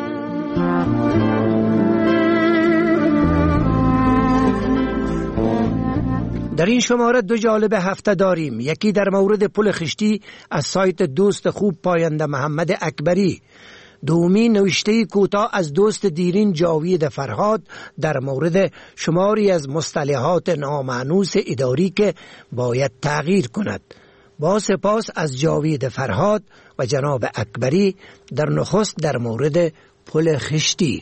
M: در این شماره دو جالب هفته داریم. یکی در مورد پل خشتی از سایت دوست خوب پاینده محمد اکبری. دومی نوشته کوتاه از دوست دیرین جاوید فرهاد در مورد شماری از مصطلحات نامانوس اداری که باید تغییر کند. با سپاس از جاوید فرهاد و جناب اکبری در نخست در مورد پل خشتی.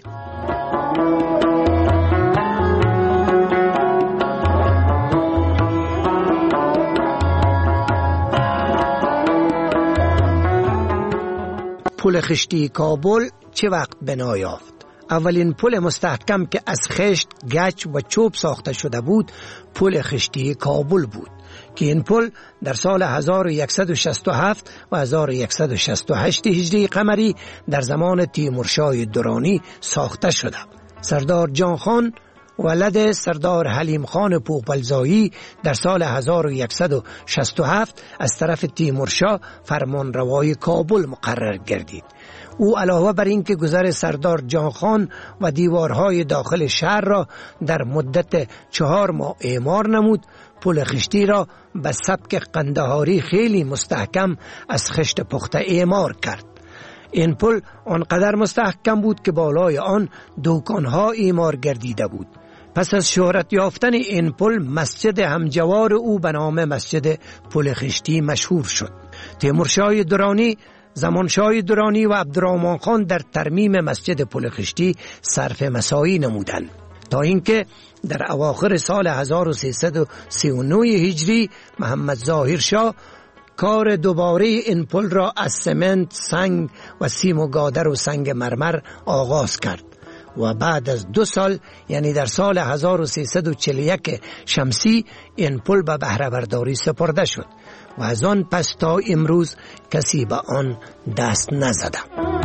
M: پل خشتی کابل چه وقت بنا یافت؟ اولین پل مستحکم که از خشت، گچ و چوب ساخته شده بود پل خشتی کابل بود که این پل در سال 1167 و 1168 هجری قمری در زمان تیمورشاه درانی ساخته شده. سردار جان خان ولد سردار حلیم خان پوپلزایی در سال 1167 از طرف تیمورشاه فرمانروای کابل مقرر گردید. او علاوه بر اینکه گذر سردار جان خان و دیوارهای داخل شهر را در مدت 4 ماه اعمار نمود، پل خشتی را به سبک قندهاری خیلی مستحکم از خشت پخته اعمار کرد. این پل آنقدر مستحکم بود که بالای آن دوکانها اعمار گردیده بود. پس از شهرت یافتن این پل مسجد همجوار او به نام مسجد پل خشتی مشهور شد. تیمورشاه درانی، زمانشاه درانی و عبدالرحمن خان در ترمیم مسجد پل خشتی صرف مساعی نمودند تا اینکه در اواخر سال 1339 هجری محمد ظاهر شاه کار دوباره این پل را از سمنت، سنگ و سیم و گادر و سنگ مرمر آغاز کرد و بعد از 2 سال یعنی در سال 1341 شمسی این پل به بهره برداری سپرده شد و از آن پس تا امروز کسی به آن دست نزده.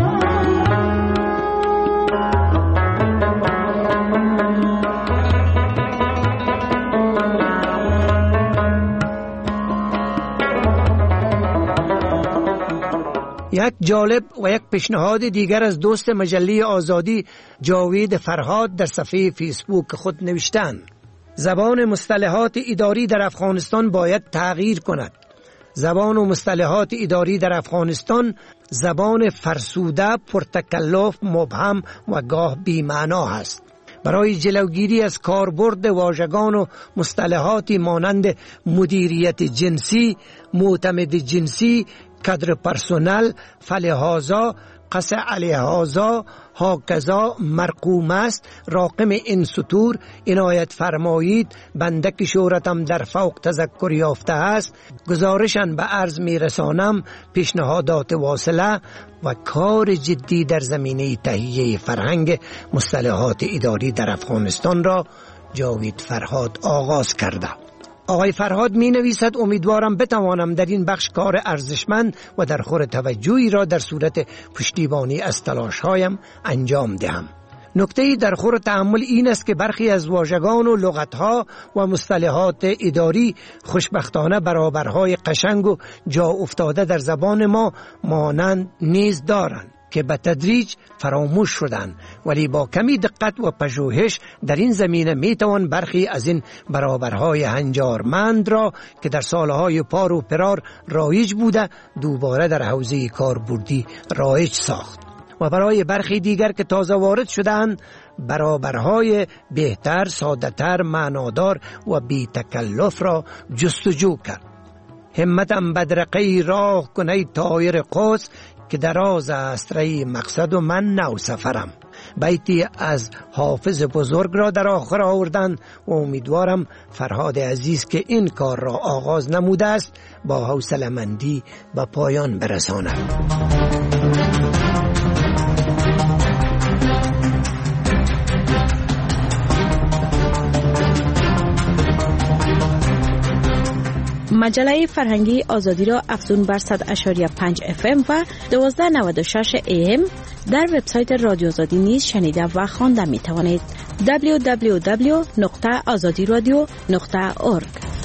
M: یک جالب و یک پیشنهاد دیگر از دوست مجله آزادی جاوید فرهاد در صفحه فیسبوک خود نوشتند: زبان مصطلحات اداری در افغانستان باید تغییر کند. زبان و مصطلحات اداری در افغانستان زبان فرسوده، پرتکلف، مبهم و گاه بی‌معنا است. برای جلوگیری از کاربرد واژگان و مصطلحاتی مانند مدیریت جنسی، معتمد جنسی، کادر پرسنل، فلحاظا، قص علیهازا هاکذا مرقوم است، راقم این سطور عنایت فرمایید، بنده که شهرتم در فوق تذکر یافته است، گزارشن به عرض میرسانم، پیشنهادات واصله و کار جدی در زمینه تهیه فرهنگ مصطلحات اداری در افغانستان را جاوید فرهاد آغاز کرده. آقای فرهاد می نویسد: امیدوارم بتوانم در این بخش کار ارزشمند و در خور توجهی را در صورت پشتیبانی از تلاش‌هایم انجام دهم. نکته‌ای در خور تأمل این است که برخی از واژگان و لغت‌ها و مصطلحات اداری خوشبختانه برابرهای قشنگ و جا افتاده در زبان ما مانند نیز دارند که به تدریج فراموش شدند، ولی با کمی دقت و پژوهش در این زمینه میتوان برخی از این برابرهای هنجارمند را که در سالهای پار و پرار رایج بوده دوباره در حوزه کاربردی رایج ساخت و برای برخی دیگر که تازه وارد شدند برابرهای بهتر، ساده‌تر، معنادار و بی تکلف را جستجو کرد. همتم بدرقه راه کنی طایر قوس، که دراز است ری مقصد و من نو سفرم. بیتی از حافظ بزرگ را در آخر آوردن و امیدوارم فرهاد عزیز که این کار را آغاز نموده است با حوصله‌مندی به پایان برساند.
R: مجله فرهنگی آزادی را افزون بر 100.5 FM و 1296 AM در وبسایت رادیو آزادی نیز شنیده و خوانده می توانید. www.azadiradio.org.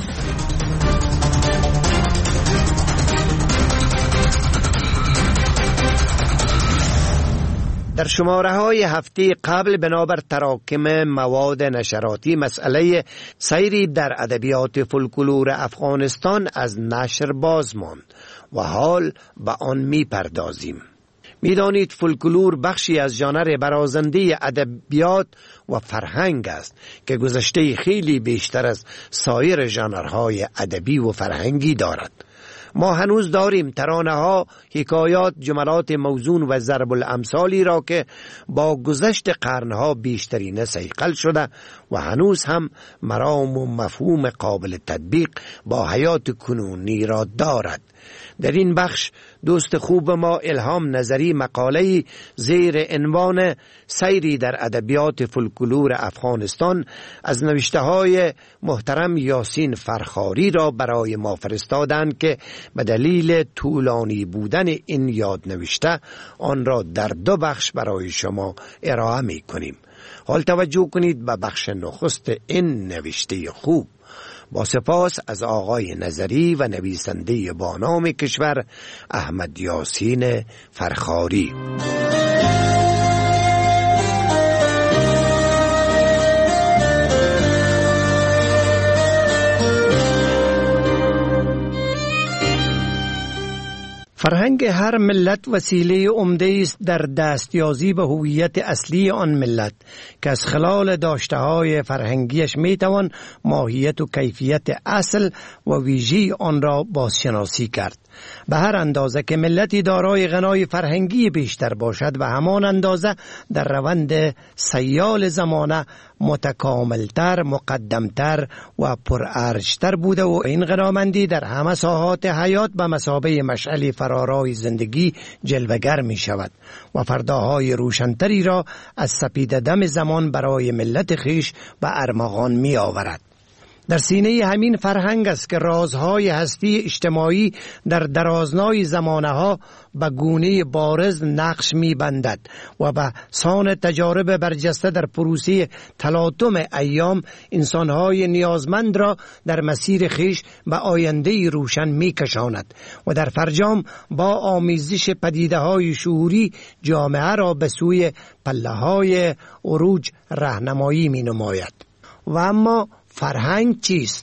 M: در شماره‌های هفته قبل بنابر تراکم مواد نشراتی مسئله سیری در ادبیات فولکلور افغانستان از نشر باز ماند و حال به آن می‌پردازیم. می‌دانید فولکلور بخشی از ژانر برازنده ادبیات و فرهنگ است که گذشته خیلی بیشتر از سایر ژانرهای ادبی و فرهنگی دارد. ما هنوز داریم ترانه‌ها، حکایات، جملات موزون و ضرب الامثالی را که با گذشت قرنها بیشترین صیقل شده و هنوز هم مرام و مفهوم قابل تطبیق با حیات کنونی را دارد. در این بخش دوست خوب ما الهام نظری مقاله‌ای زیر عنوان سیری در ادبیات فولکلور افغانستان از نوشته‌های محترم یاسین فرخاری را برای ما فرستادند که به دلیل طولانی بودن این یادنوشته آن را در 2 بخش برای شما ارائه می‌کنیم. حال توجه کنید به بخش نخست این نوشته خوب. با سپاس از آقای نظری و نویسنده با نام کشور احمد یاسین فرخاری. فرهنگ هر ملت وسیله عمده است در دستیابی به هویت اصلی آن ملت که از خلال داشته‌های فرهنگیش میتوان ماهیت و کیفیت اصل و ویژه آن را بازشناسی کرد. به هر اندازه که ملتی دارای غنای فرهنگی بیشتر باشد و همان اندازه در روند سیال زمانه متکاملتر، مقدمتر و پرارجتر بوده و این غنامندی در همه ساحات حیات به مثابه مشعل فرارای زندگی جلوگر می شود و فرداهای روشنتری را از سپیده دم زمان برای ملت خیش به ارمغان می آورد. در سینه همین فرهنگ است که رازهای هستی اجتماعی در درازنای زمانه‌ها به گونه بارز نقش می‌بندد و به سان تجارب برجسته در پروسه تلاطم ایام انسان‌های نیازمند را در مسیر خیش به آینده روشن می‌کشاند و در فرجام با آمیزش پدیده‌های شعوری جامعه را به سوی پله‌های عروج راهنمایی می‌نماید. و اما فرهنگ چیست؟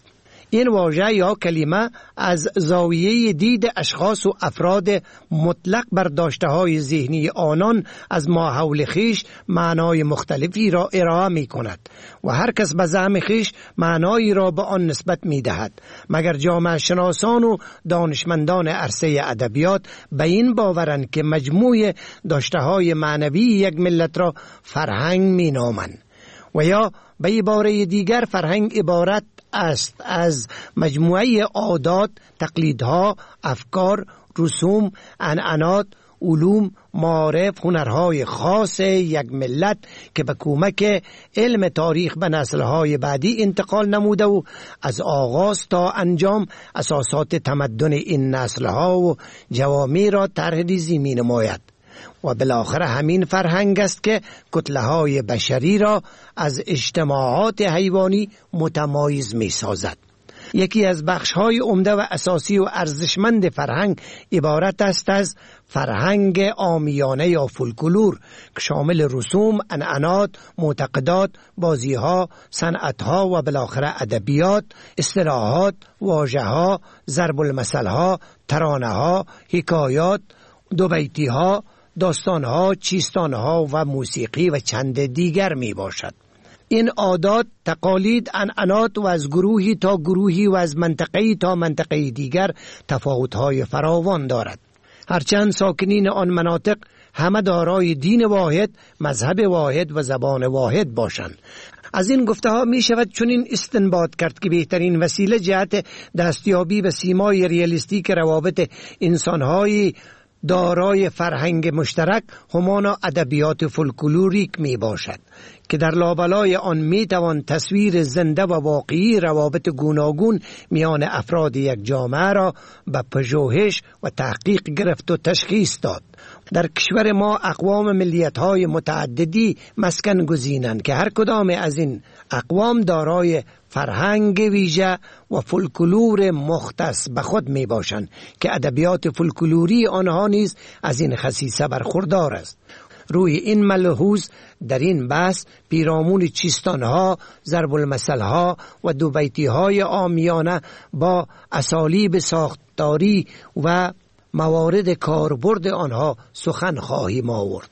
M: این واژه یا کلمه از زاویه دید اشخاص و افراد مطلق بر داشته های ذهنی آنان از ما حول خیش معنای مختلفی را ارائه می کند و هر کس به زعم خیش معنایی را به آن نسبت می دهد، مگر جامعه شناسان و دانشمندان عرصه ادبیات به این باورند که مجموع داشته های معنوی یک ملت را فرهنگ می نامند. و یا به عباره دیگر فرهنگ عبارت است از مجموعه عادات، تقلیدها، افکار، رسوم، عنعنات، علوم، معارف، هنرهای خاص یک ملت که به کمک علم تاریخ به نسلهای بعدی انتقال نموده و از آغاز تا انجام اساسات تمدن این نسلها و جوامع را طرح‌ریزی می نماید. و بالاخره همین فرهنگ است که کتله‌های بشری را از اجتماعات حیوانی متمایز می سازد. یکی از بخش‌های عمده و اساسی و ارزشمند فرهنگ عبارت است از فرهنگ عامیانه یا فولکلور که شامل رسوم، عنعنات، معتقدات، بازی‌ها، صنعت‌ها و بالاخره ادبیات، اصطلاحات، واژه‌ها، ضرب المثل‌ها، ترانه‌ها، حکایات، دوبیتی‌ها، داستان‌ها، چیستان‌ها و موسیقی و چند دیگر می باشد. این عادات، تقالید، عنعنات و از گروهی تا گروهی و از منطقه‌ای تا منطقه دیگر تفاوت‌های فراوان دارد. هرچند ساکنین آن مناطق همه دارای دین واحد، مذهب واحد و زبان واحد باشند. از این گفته ها می شود چنین استنباط کرد که بهترین وسیله جهت دستیابی به سیمای ریالیستیک روابط انسان‌های دارای فرهنگ مشترک همان ادبیات فولکلوریک می باشد که در لابلای آن می توان تصویر زنده و واقعی روابط گوناگون میان افراد یک جامعه را به پژوهش و تحقیق گرفت و تشخیص داد. در کشور ما اقوام ملیت‌های متعددی مسکن گزینند که هر کدام از این اقوام دارای فرهنگ ویژه و فولکلور مختص به خود می باشند که ادبیات فولکلوری آنها نیز از این خصیصه برخوردار است. روی این ملحوظ در این بحث پیرامون چیستانها، ضرب المثلها و دوبیتی‌های عامیانه با اسالیب ساختاری و موارد کاربرد آنها سخن خواهیم آورد.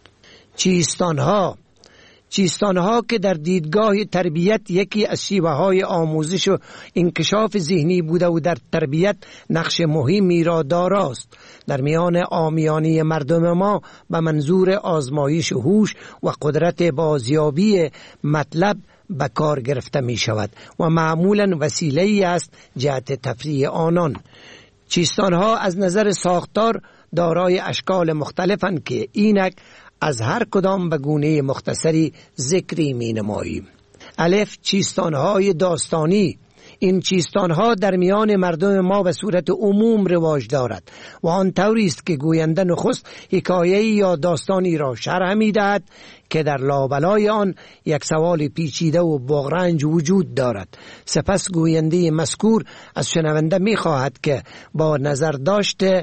M: چیستانها که در دیدگاه تربیت یکی از شیوه‌های آموزش و انکشاف ذهنی بوده و در تربیت نقش مهمی را داراست. در میان عامیانه مردم ما به منظور آزمایش هوش و قدرت بازیابی مطلب به کار گرفته می شود و معمولاً وسیله‌ای است جهت تفریح آنان. چیستانها از نظر ساختار دارای اشکال مختلفند که اینک از هر کدام به گونه مختصری ذکری می نماییم. الف، چیستانهای داستانی. این چیستانها در میان مردم ما به صورت عموم رواج دارد و آن طوری است که گوینده نخست حکایه‌ای یا داستانی را شرح می دهد که در لابلای آن یک سوال پیچیده و بغرنج وجود دارد. سپس گوینده مذکور از شنونده می خواهد که با نظر داشته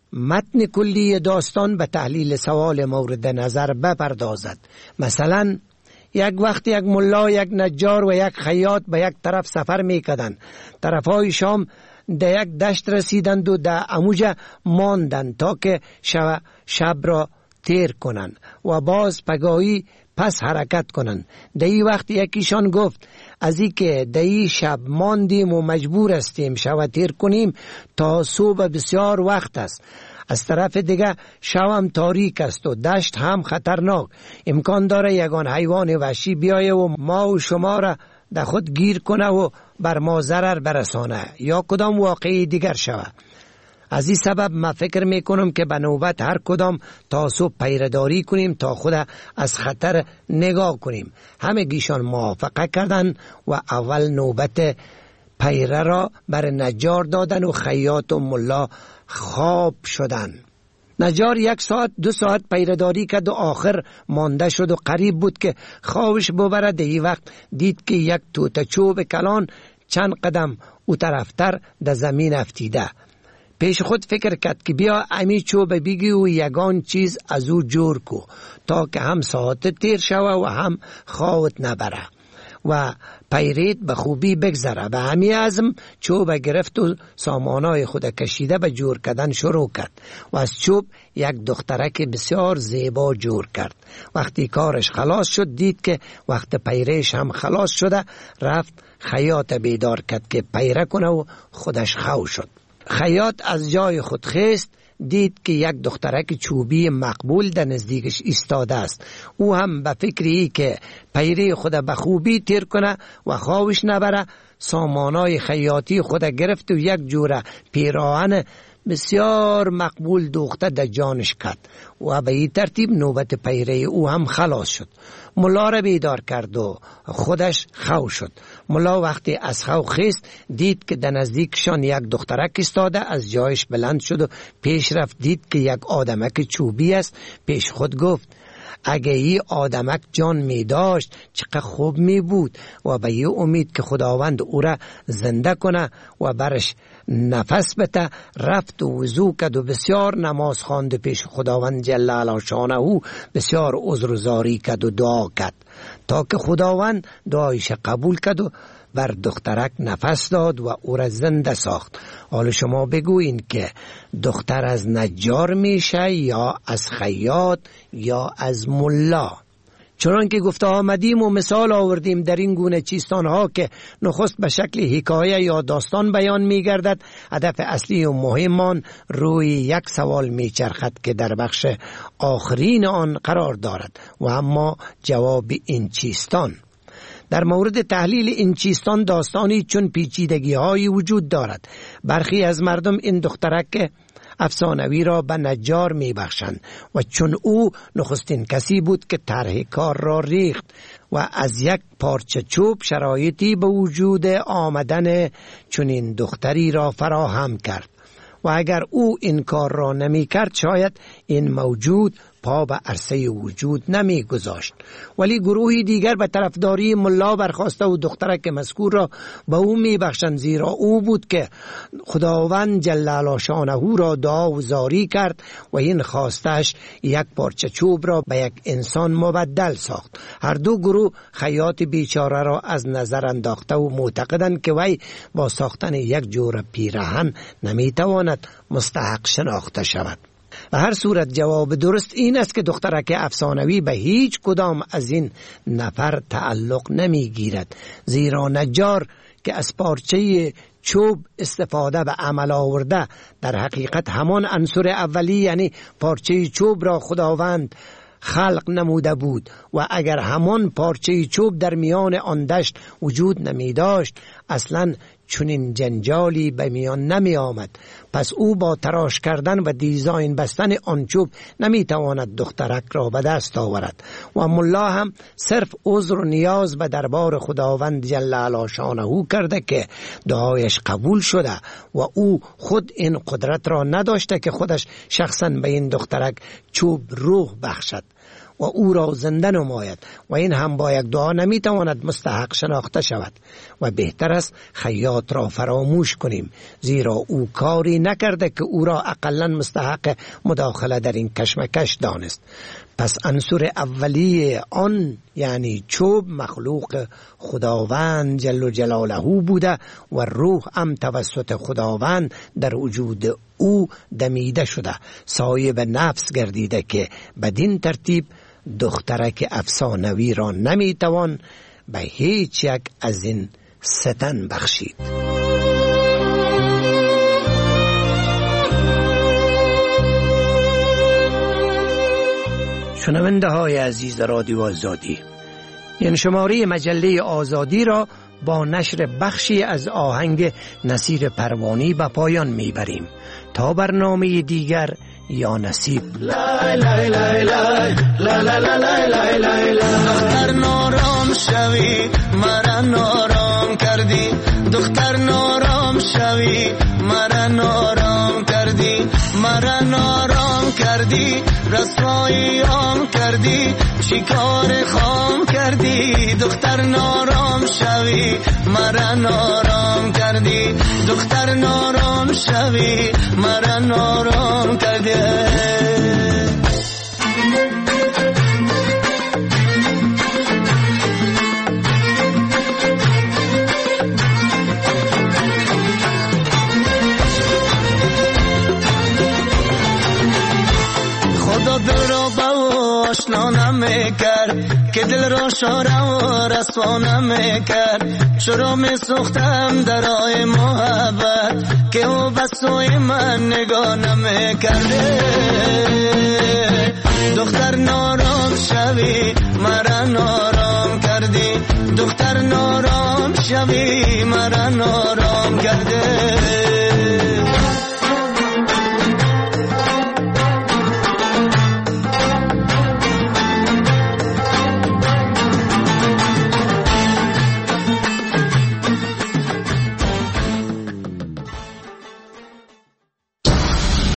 M: متن کلی داستان به تحلیل سوال مورد نظر بپردازد. مثلا یک وقت یک ملا، یک نجار و یک خیاط به یک طرف سفر میکردند. طرفهای شام در یک دشت رسیدند و در اموجه ماندند تا که شب را تیر کنند و باز پگاهی پس حرکت کنند. در این وقت یکیشان گفت از این که در این شب ماندیم و مجبور استیم شب تیر کنیم تا صبح بسیار وقت است. از طرف دیگه شب هم تاریک است و دشت هم خطرناک. امکان داره یگان حیوان وحشی بیایه و ما و شما را در خود گیر کنه و بر ما ضرر برسانه یا کدام واقعی دیگر شود. از این سبب من فکر میکنم که به نوبت هر کدام تا صبح پیرداری کنیم تا خود از خطر نگاه کنیم. همه گیشان موافقه کردن و اول نوبت پیره را بر نجار دادن و خیاط و ملا خواب شدن. نجار 1 ساعت 2 ساعت پیرداری کرد و آخر مانده شد و قریب بود که خوابش ببره. در این وقت دید که یک توته چوب کلان چند قدم او طرفتر در زمین افتیده. پیش خود فکر کرد که بیا امی چوب بگی و یگان چیز از او جور کو تا که هم ساعت تیر شوه و هم خوابت نبره. و پیرید به خوبی بگذره. به همین عزم چوب گرفت و سامانای خود کشیده به جور کردن شروع کرد و از چوب یک دخترک بسیار زیبا جور کرد. وقتی کارش خلاص شد دید که وقت پیریش هم خلاص شده، رفت خیاط بیدار کرد که پیره کنه و خودش خو شد. خیاط از جای خود خیست، دید که یک دخترک چوبی مقبول در نزدیکش ایستاده است. او هم به فکری که پیری خود به خوبی تیر کنه و خواهش نبره، سامانای خیاطی خود گرفت و یک جوره پیراهن بسیار مقبول دوخته در جانش کرد و به این ترتیب نوبت پیری او هم خلاص شد. ملا را بیدار کرد و خودش خو شد. ملا وقتی از خو خیست دید که در نزدیکشان یک دخترک ایستاده، از جایش بلند شد و پیش رفت، دید که یک آدمک چوبی است. پیش خود گفت اگه این آدمک جان می داشت چقدر خوب می بود و به یه امید که خداوند او را زنده کنه و برش نفس بده. رفت و وضو کرد و بسیار نماز خواند پیش خداوند جل علا شانه او، بسیار عذرزاری کرد و دعا کرد تا که خداوند دعایش قبول کرد و بر دخترک نفس داد و او را زنده ساخت. حالا شما بگوین که دختر از نجار میشه یا از خیاط یا از ملا؟ چون که گفته آمدیم و مثال آوردیم در این گونه چیستانها که نخست به شکل حکایه یا داستان بیان می گردد، هدف اصلی و مهمان روی یک سوال می چرخد که در بخش آخرین آن قرار دارد و اما جواب این چیستان. در مورد تحلیل این چیستان داستانی چون پیچیدگی هایی وجود دارد. برخی از مردم این دخترک افسانوی را به نجار می بخشند و چون او نخستین کسی بود که طرح کار را ریخت و از یک پارچه چوب شرایطی به وجود آمدن چنین دختری را فراهم کرد و اگر او این کار را نمی کرد شاید این موجود پا به عرصه وجود نمی گذاشت. ولی گروهی دیگر به طرفداری ملا برخاسته و دخترک مذکور را به او می بخشند، زیرا او بود که خداوند جل علا شانه را دعا و زاری کرد و این خواستش یک پارچه چوب را به یک انسان مبدل ساخت. هر دو گروه خیاط بیچاره را از نظر انداخته و معتقدند که وی با ساختن یک جور پیراهن نمی تواند مستحق شناخته شود. و هر صورت جواب درست این است که دخترک افسانوی به هیچ کدام از این نفر تعلق نمی گیرد، زیرا نجار که از پارچه چوب استفاده به عمل آورده در حقیقت همان عنصر اولی یعنی پارچه چوب را خداوند خلق نموده بود و اگر همان پارچه چوب در میان آن دشت وجود نمی داشت اصلا چنین جنجالی به میان نمی آمد. پس او با تراش کردن و دیزاین بستن آن چوب نمی تواند دخترک را به دست آورد و ملا هم صرف عذر و نیاز به دربار خداوند جل علا شانه کرده که دعایش قبول شده و او خود این قدرت را نداشته که خودش شخصا به این دخترک چوب روح بخشد و او را زنده نماید و این هم با یک دعا نمیتواند مستحق شناخته شود و بهتر است خیاط را فراموش کنیم، زیرا او کاری نکرده که او را اقلا مستحق مداخله در این کشمکش دانست. پس عنصر اولیه آن یعنی چوب مخلوق خداوند جل جلاله بوده و روح هم توسط خداوند در وجود او دمیده شده، صاحب نفس گردیده که بدین ترتیب دخترک افسانوی را نمیتوان به هیچ یک از این ستن بخشید. شنونده های عزیز رادیو آزادی، این شماره مجله آزادی را با نشر بخشی از آهنگ نصیر پروانی به پایان میبریم. تا برنامه دیگر یا نصیب.
S: دختر نارام شوی مرا نارام کردی، دختر نارام شوی مرا نارام کردی، مرا نارام کردی، رسوایی عام کردی، چیکار خام کردی، دختر نارام شوی مرا نارام کردی، دختر نارام شوی مرا نارام کردی. نمیکرد که دل را شاره و رسوا نمیکرد. چرا میسوختم در آی محبت که او به سوی من نگاه نمیکرده. دختر نارام شوی مرا نارام کردی، دختر نارام شوی مرا نارام کرده.